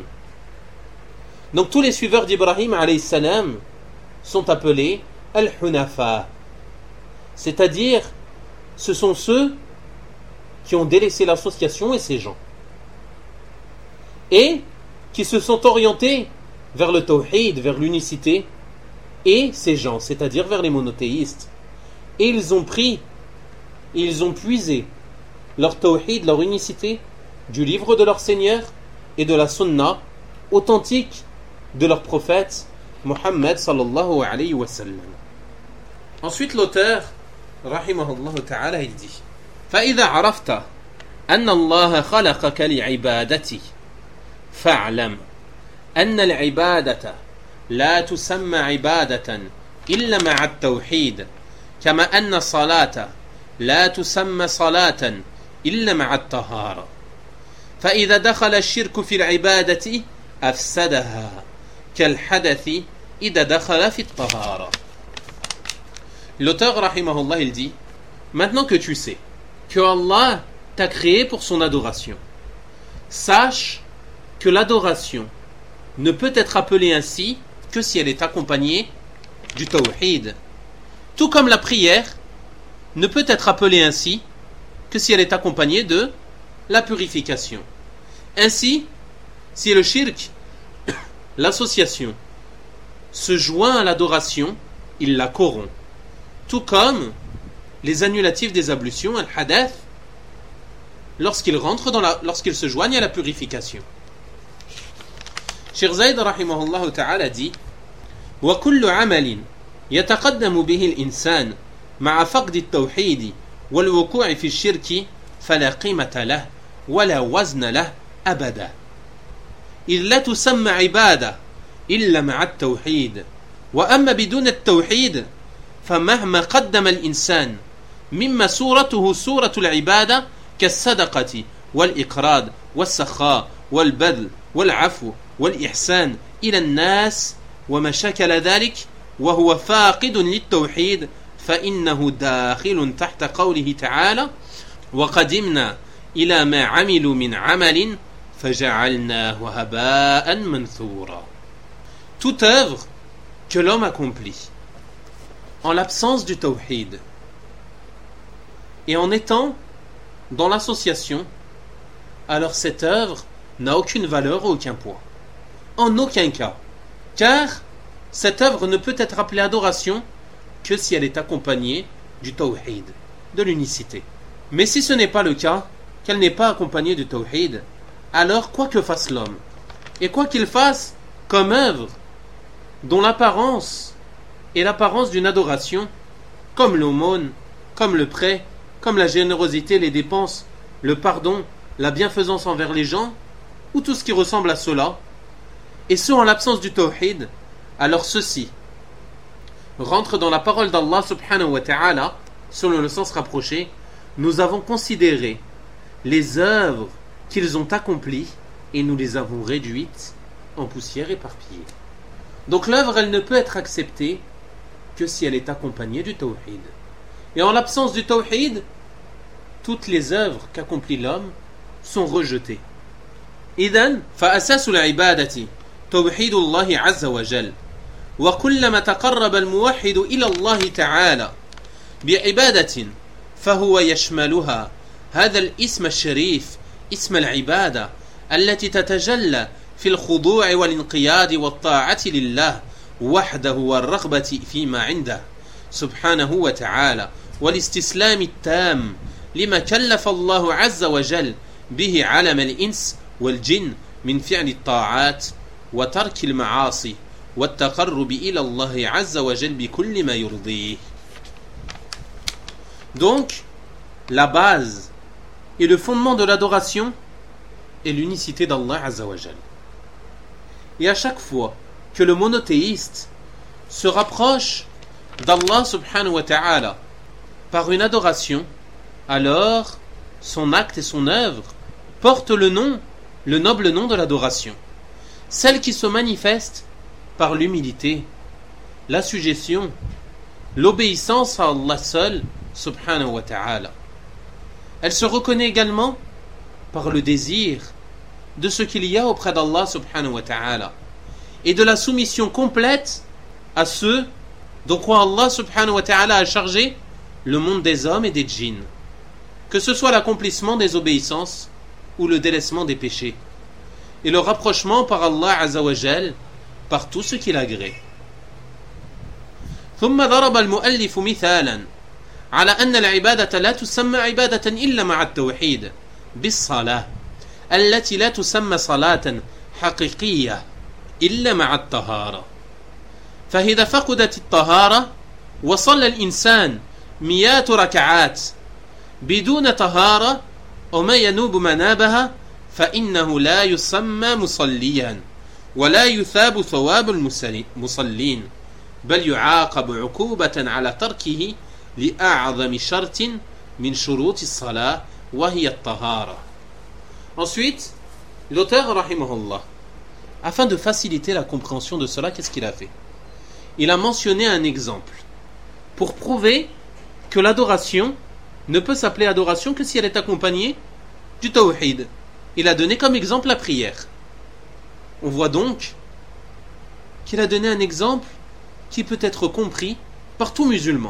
Donc tous les suiveurs d'Ibrahim alayhi salam sont appelés al-hunafa, c'est-à-dire ce sont ceux qui ont délaissé l'association et ses gens et qui se sont orientés vers le tawhid, vers l'unicité et ses gens, c'est-à-dire vers les monothéistes. Et ils ont puisé leur tawhid, leur unicité, du livre de leur Seigneur et de la sunna authentique de leur prophète Muhammad sallallahu alayhi wa sallam. Ensuite l'auteur, rahimahullah ta'ala, il dit فَإِذَا عَرَفْتَ أَنَّ اللَّهَ خَلَقَكَ لِعِبَادَتِهِ فَاعْلَمْ أَنَّ الْعِبَادَةَ لا تسمى عبادة إلا مع التوحيد كما أن الصلاة لا تسمى صلاة إلا مع الطهارة فإذا دخل الشرك في العبادة أفسدها كالحدث إذا دخل في الطهارة. L'auteur rahimahullah il dit maintenant que tu sais que Allah t'a créé pour son adoration, sache que l'adoration ne peut être appelée ainsi que si elle est accompagnée du tawhid, tout comme la prière ne peut être appelée ainsi que si elle est accompagnée de la purification. Ainsi, si le shirk, l'association, se joint à l'adoration, il la corrompt, tout comme les annulatifs des ablutions, al-hadath, lorsqu'ils se joignent à la purification. Cheikh Zayd rahimahullah ta'ala dit وكل عمل يتقدم به الإنسان مع فقد التوحيد والوقوع في الشرك فلا قيمة له ولا وزن له أبدا إذ لا تسمى عبادة إلا مع التوحيد وأما بدون التوحيد فمهما قدم الإنسان مما صورته صورة العبادة كالصدقة والإقراض والسخاء والبذل والعفو والإحسان إلى الناس وما شكل ذلك وهو فاقد للتوحيد فإنه داخل تحت قوله تعالى وقدمنا إلى ما عملوا من عمل فجعلناه هباء منثورا. Toute œuvre que l'homme accomplit en l'absence du tawhid et en étant dans l'association, alors cette œuvre n'a aucune valeur ou aucun poids. En aucun cas. Car cette œuvre ne peut être appelée adoration que si elle est accompagnée du tawhid, de l'unicité. Mais si ce n'est pas le cas, qu'elle n'est pas accompagnée du tawhid, alors quoi que fasse l'homme, et quoi qu'il fasse comme œuvre, dont l'apparence est l'apparence d'une adoration, comme l'aumône, comme le prêt, comme la générosité, les dépenses, le pardon, la bienfaisance envers les gens, ou tout ce qui ressemble à cela, et ce en l'absence du tawhid, alors ceci rentre dans la parole d'Allah subhanahu wa ta'ala, selon le sens rapproché, nous avons considéré les œuvres qu'ils ont accomplies et nous les avons réduites en poussière éparpillée. Donc l'œuvre, elle ne peut être acceptée que si elle est accompagnée du tawhid. Et en l'absence du tawhid, toutes les œuvres qu'accomplit l'homme sont rejetées. إذن فأساس العبادة توحيد الله عز وجل وكلما تقرب الموحد إلى الله تعالى بعبادة فهو يشملها هذا الاسم الشريف اسم العبادة التي تتجلى في الخضوع والانقياد والطاعة لله وحده والرغبة فيما عنده سبحانه وتعالى والاستسلام التام لما كلف الله عز وجل به عالم الإنس والجن من فعل الطاعات وترك المعاصي والتقرب إلى الله عز وجل بكل ما يرضيه. Donc, la base et le fondement de l'adoration est l'unicité d'Allah Azza wa Jal. Et à chaque fois que le monothéiste se rapproche d'Allah subhanahu wa ta'ala par une adoration, alors son acte et son œuvre portent le noble nom de l'adoration, celle qui se manifeste par l'humilité, la sujétion, l'obéissance à Allah seul subhanahu wa ta'ala. Elle se reconnaît également par le désir de ce qu'il y a auprès d'Allah subhanahu wa ta'ala et de la soumission complète à ceux dont quoi Allah subhanahu wa ta'ala a chargé le monde des hommes et des djinns, que ce soit l'accomplissement des obéissances ou le délaissement des péchés et le rapprochement par Allah azza wa jal par tout ce qu'il agrée. ثم ضرب المؤلف مثالا على أن العبادة لا تسمى عبادة إلا مع التوحيد بالصلاة التي لا تسمى صلاة حقيقية إلا مع الطهارة فإذا فقدت الطهارة وصلى الإنسان مئات ركعات بدون طهارة وما ينوب منابها فإنه لا يسمى مصليا ولا يثاب ثواب المصلين بل يعاقب عقوبة على تركه لأعظم شرط من شروط الصلاة وهي الطهارة. Ensuite, l'auteur rahimahullah, afin de faciliter la compréhension de cela, qu'est-ce qu'il a fait? Il a mentionné un exemple pour prouver que l'adoration ne peut s'appeler adoration que si elle est accompagnée du tawhid. Il a donné comme exemple la prière. On voit donc qu'il a donné un exemple qui peut être compris par tout musulman.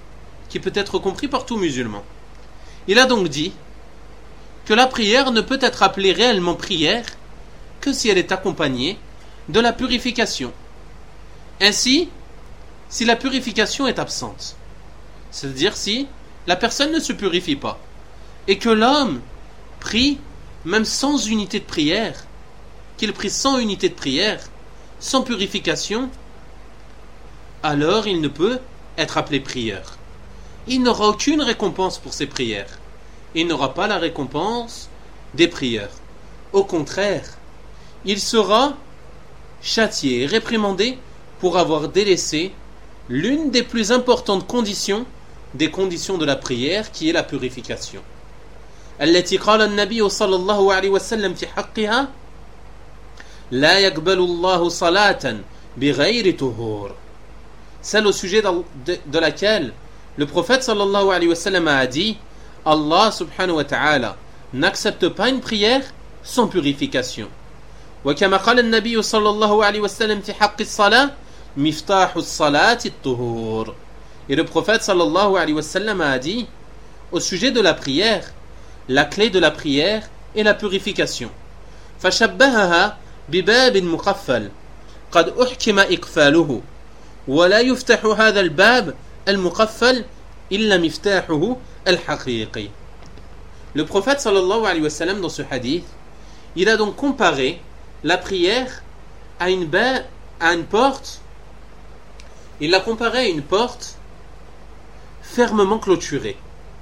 Il a donc dit que la prière ne peut être appelée réellement prière que si elle est accompagnée de la purification. Ainsi, si la purification est absente, c'est-à-dire si la personne ne se purifie pas, et que l'homme prie même sans unité de prière, qu'il prie sans unité de prière, sans purification, alors il ne peut être appelé prieur. il n'aura aucune récompense pour ses prières. Il n'aura pas la récompense des prières. Au contraire, il sera châtié et réprimandé pour avoir délaissé l'une des plus importantes conditions des conditions de la prière, qui est la purification. التي قال النبي صلى الله عليه وسلم في حقها لا يقبل الله صلاة بغير طهور. Celle au sujet de laquelle le prophète sallallahu alayhi wa sallam a dit Allah subhanahu wa ta'ala n'accepte pas une prière sans purification. وكما قال النبي صلى الله عليه وسلم في حق الصلاة مفتاح الصلاة الطهور. Et le prophète sallallahu alayhi wa sallam a dit au sujet de la prière, la clé de la prière est la purification. فشبهها بباب مقفل قد أحكم إقفاله ولا يفتح هذا الباب المقفل إلا مفتاحه الحقيقي. Le prophète sallallahu alayhi wa sallam dans ce hadith, il a donc comparé la prière à une porte. Il l'a comparée à une porte fermement clôturée.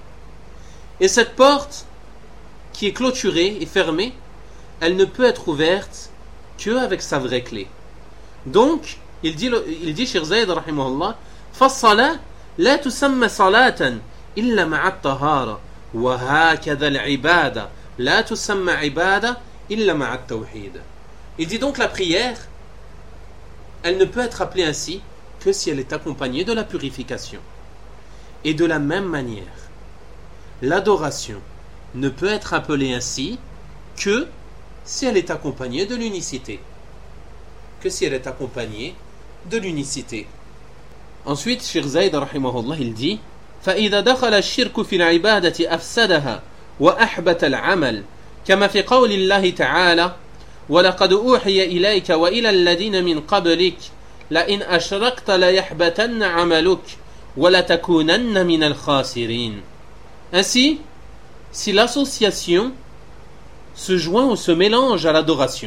Et cette porte qui est clôturée et fermée, elle ne peut être ouverte qu'avec sa vraie clé. Donc, il dit Cheikh Zayed rahimahullah, فالصلاة لا تسمى صلاة إلا مع الطهارة وهكذا العبادة لا تسمى عبادة إلا مع التوحيد. Il dit donc la prière, elle ne peut être appelée ainsi que si elle est accompagnée de la purification. Et de la même manière, l'adoration ne peut être appelée ainsi que si elle est accompagnée de l'unicité. Que si elle est accompagnée de l'unicité. Ensuite, Cheikh Zayed rahimahullah, il dit فإذا دخل الشرك في العبادة أفسدها وأحبت العمل كما في قول الله تعالى ولقد أوحي إليك وإلى الذين من قبلك لئن أشركت ليحبطن عملك ولتكونن من الخاسرين. Ainsi, si l'association se joint ou se mélange à l'adoration,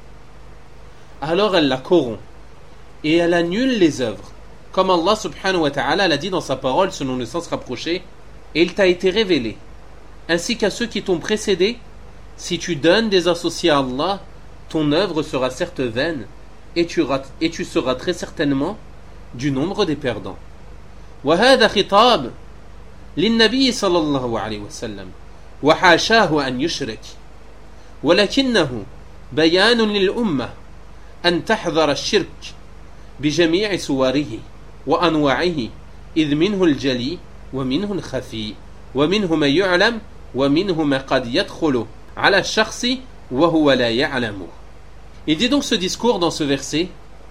alors elle la corrompt et elle annule les œuvres. Comme Allah subhanahu wa ta'ala l'a dit dans sa parole selon le sens rapproché, et il t'a été révélé, ainsi qu'à ceux qui t'ont précédé, si tu donnes des associés à Allah, ton œuvre sera certes vaine, et tu seras très certainement du nombre des perdants. وهذا خطاب للنبي صلى الله عليه وسلم وحاشاه أن يشرك ولكنه بيان للأمة أن تحذر الشرك بجميع صوره وأنواعه إذ منه الجلي ومنه الخفي ومنه ما يعلم ومنه ما قد يدخل على الشخص وهو لا يعلمه. Il dit donc ce discours dans ce verset,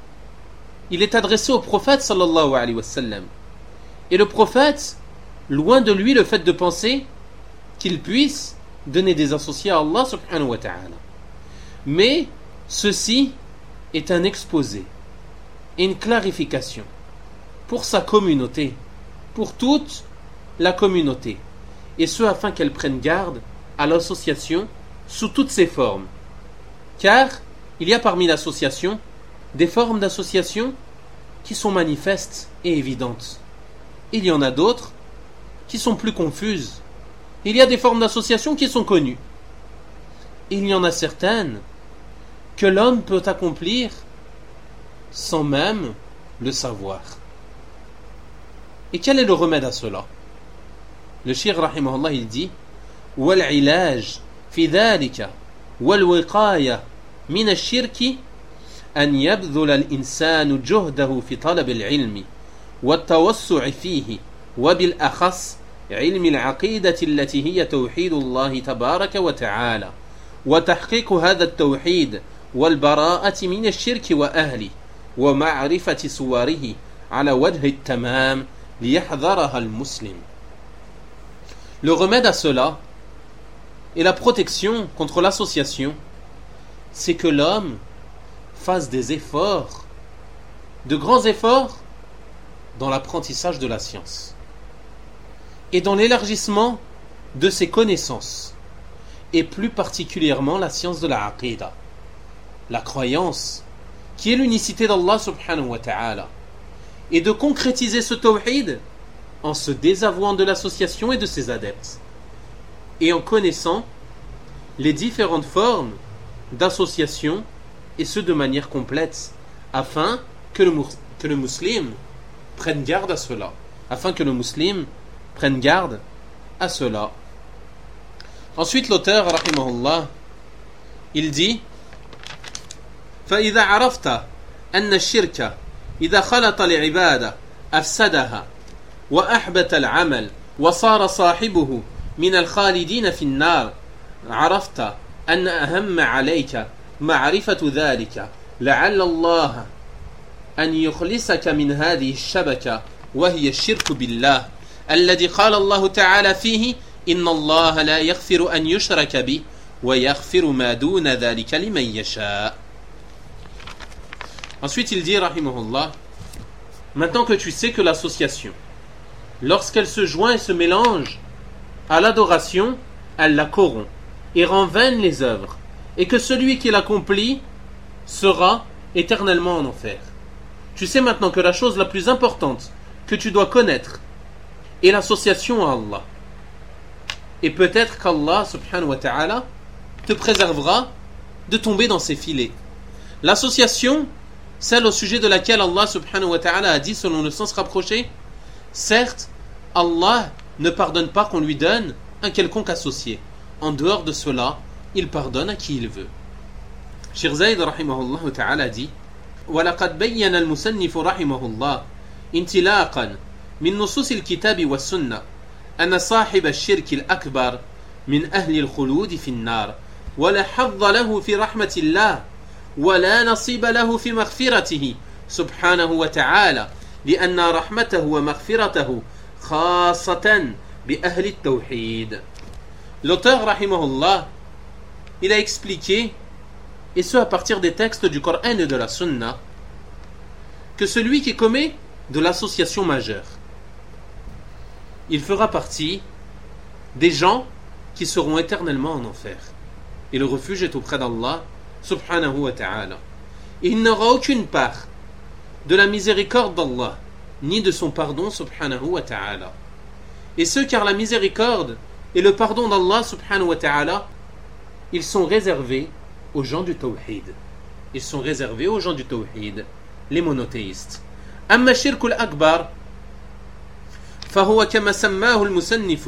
il est adressé au prophète sallallahu alayhi wa sallam. Et le prophète, loin de lui le fait de penser qu'il puisse donner des associés à Allah subhanahu wa ta'ala. Mais ceci est un exposé et une clarification pour sa communauté, pour toute la communauté, et ce afin qu'elle prenne garde à l'association sous toutes ses formes. Car il y a parmi l'association des formes d'association qui sont manifestes et évidentes. Il y en a d'autres qui sont plus confuses. Il y a des formes d'association qui sont connues. Il y en a certaines que l'homme peut accomplir sans même le savoir. Et quel est le remède à cela? Le Cheikh rahimahullah il dit وَالْعِلَاجِ فِي ذَلِكَ وَالْوِقَايَةِ مِنَ الشِّرْكِ أن يبذل الإنسان جهده في طلب العلم والتوسع فيه وبالأخص علم العقيدة التي هي توحيد الله تبارك وتعالى وتحقيق هذا التوحيد والبراءة من الشرك وأهله ومعرفة صوره على وجه التمام ليحذرها المسلم. Le remède à cela et la protection contre l'association, c'est que l'homme fasse des efforts, de grands efforts, dans l'apprentissage de la science et dans l'élargissement de ses connaissances, et plus particulièrement la science de la aqidah, la croyance, qui est l'unicité d'Allah subhanahu wa ta'ala, et de concrétiser ce tawhid en se désavouant de l'association et de ses adeptes, et en connaissant les différentes formes d'association, et ce de manière complète, afin que le musulman prenne garde à cela. Ensuite, l'auteur, rahimahullah, il dit فإذا عرفت أن الشرك إذا خلط العبادة أفسدها وأحبط العمل وصار صاحبه من الخالدين في النار عرفت أن أهم عليك معرفة ذلك لعل الله أن يخلصك من هذه الشبكة وهي الشرك بالله الذي قال الله تعالى فيه إن الله لا يغفر أن يشرك به ويغفر ما دون ذلك لمن يشاء. Ensuite il dit rahimahullah, maintenant que tu sais que l'association, lorsqu'elle se joint et se mélange à l'adoration, elle la corrompt et rend vaines les œuvres, et que celui qui l'accomplit sera éternellement en enfer. Tu sais maintenant que la chose la plus importante que tu dois connaître est l'association à Allah. Et peut-être qu'Allah subhanahu wa ta'ala te préservera de tomber dans ses filets. L'association, celle au sujet de laquelle Allah subhanahu wa ta'ala a dit selon le sens rapproché, certes, Allah ne pardonne pas qu'on lui donne un quelconque associé. En dehors de cela, il pardonne à qui il veut. Cheikh Zayd rahimahullah ta'ala dit وَلَقَدْ بَيَّنَ الْمُسَنِّفُ رحمه الله انطلاقا من نصوص الكتاب والسنة أن صاحب الشرك الأكبر من أهل الخلود في النار ولا حظ له في رحمة الله ولا نصيب له في مغفرته سبحانه وتعالى لأن رحمته ومغفرته خاصة بأهل التوحيد. L'auteur rahimahullah, il a expliqué, et ce à partir des textes du Coran et de la Sunna, que celui qui commet de l'association majeure, il fera partie des gens qui seront éternellement en enfer. Et le refuge est auprès d'Allah subhanahu wa ta'ala. Et il n'aura aucune part de la miséricorde d'Allah, ni de son pardon subhanahu wa ta'ala. Et ce, car la miséricorde et le pardon d'Allah subhanahu wa ta'ala, ils sont réservés aux gens du tawhid. Ils sont réservés aux gens du tawhid, les monothéistes. أما الشرك الأكبر فهو كما سماه المصنف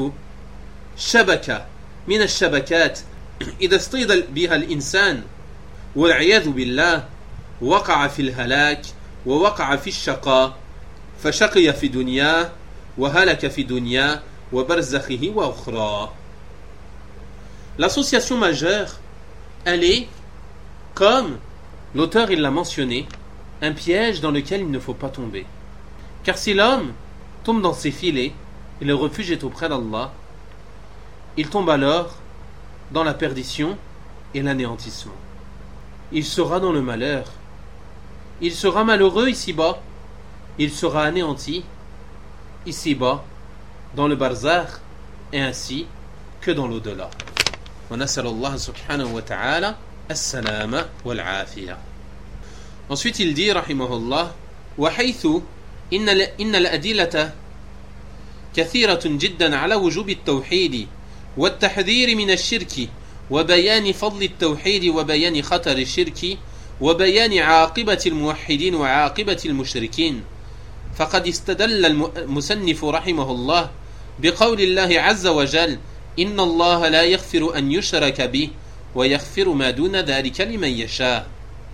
شبكة من الشبكات إذا اصطيد بها الإنسان والعياذ بالله وقع في الهلاك ووقع في الشقاء فشقي في دنياه وهلك في دنياه وبرزخه وأخرى. L'association majeure, elle est, comme l'auteur il l'a mentionné, un piège dans lequel il ne faut pas tomber. Car si l'homme tombe dans ses filets et le refuge est auprès d'Allah, il tombe alors dans la perdition et l'anéantissement. Il sera dans le malheur. Il sera malheureux ici-bas. Il sera anéanti ici-bas, dans le barzakh, et ainsi que dans l'au-delà. Wa nas'alullah subhanahu wa ta'ala as-salama wal-afiya. Ensuite il dit rahimahullah وحيث إن الأدلة كثيرة جدا على وجوب التوحيد والتحذير من الشرك وبيان فضل التوحيد وبيان خطر الشرك وبيان عاقبة الموحدين وعاقبة المشركين فقد استدل المصنف رحمه الله بقول الله عز وجل إن الله لا يغفر أن يشرك به ويغفر ما دون ذلك لمن يشاء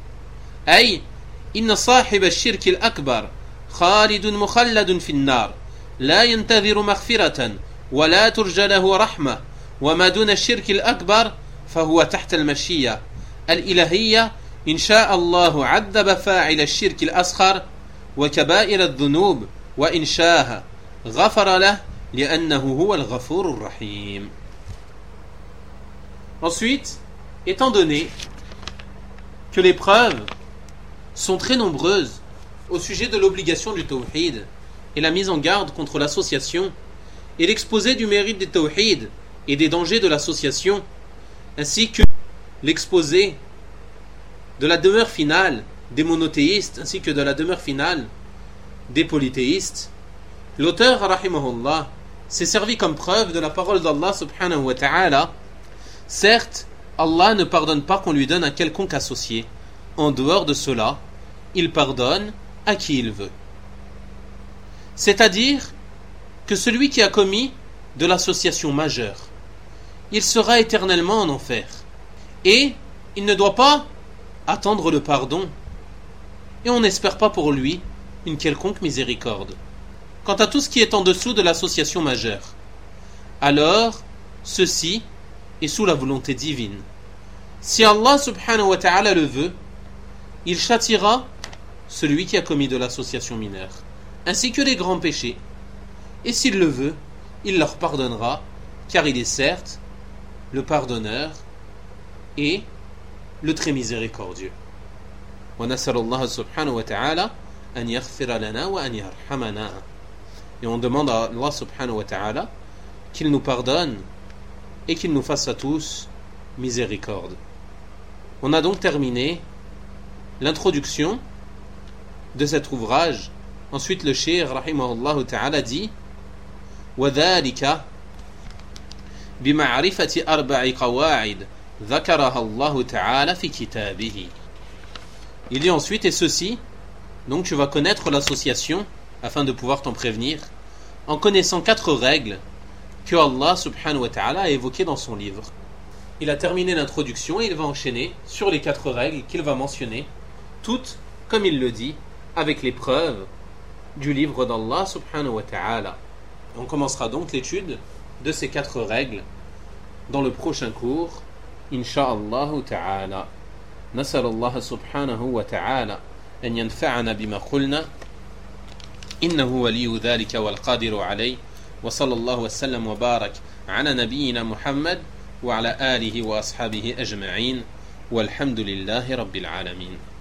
أي إن صاحب الشرك الأكبر خالد مخلد في النار لا ينتظر مغفرة ولا ترجى له رحمة وما دون الشرك الأكبر فهو تحت المشيئة الإلهية إن شاء الله عذب فاعل الشرك الأصغر وكبائر الذنوب وإن شاء غفر له لأنه هو الغفور الرحيم. Ensuite, étant donné que les preuves sont très nombreuses au sujet de l'obligation du tawhid et la mise en garde contre l'association et l'exposé du mérite du tawhid et des dangers de l'association ainsi que l'exposé de la demeure finale des monothéistes ainsi que de la demeure finale des polythéistes, L'auteur, rahimahullah, s'est servi comme preuve de la parole d'Allah subhanahu wa ta'ala. Certes, Allah ne pardonne pas qu'on lui donne un quelconque associé. En dehors de cela, il pardonne à qui il veut. C'est-à-dire que celui qui a commis de l'association majeure, il sera éternellement en enfer. Et il ne doit pas attendre le pardon. Et on n'espère pas pour lui une quelconque miséricorde. Quant à tout ce qui est en dessous de l'association majeure, alors ceci est sous la volonté divine. Si Allah subhanahu wa ta'ala le veut, il châtiera celui qui a commis de l'association mineure, ainsi que les grands péchés. Et s'il le veut, il leur pardonnera, car il est certes le pardonneur et le très miséricordieux. ونسأل الله سبحانه وتعالى أن يغفر لنا وأن يرحمنا. Et on demande à Allah subhanahu wa ta'ala qu'il nous pardonne et qu'il nous fasse à tous miséricorde. On a donc terminé l'introduction de cet ouvrage. Ensuite le cheikh rahimahullah ta'ala dit وذلك بمعرفة 4 قواعد ذكرها الله تعالى في كتابه. Il dit ensuite, et ceci, donc tu vas connaître l'association afin de pouvoir t'en prévenir, en connaissant 4 règles que Allah subhanahu wa ta'ala a évoquées dans son livre. Il a terminé l'introduction et il va enchaîner sur les 4 règles qu'il va mentionner, toutes, comme il le dit, avec les preuves du livre d'Allah subhanahu wa ta'ala. On commencera donc l'étude de ces 4 règles dans le prochain cours, insha'Allah ta'ala. نسأل الله سبحانه وتعالى أن ينفعنا بما قلنا إنه ولي ذلك والقادر عليه وصلى الله وسلم وبارك على نبينا محمد وعلى آله وأصحابه أجمعين والحمد لله رب العالمين.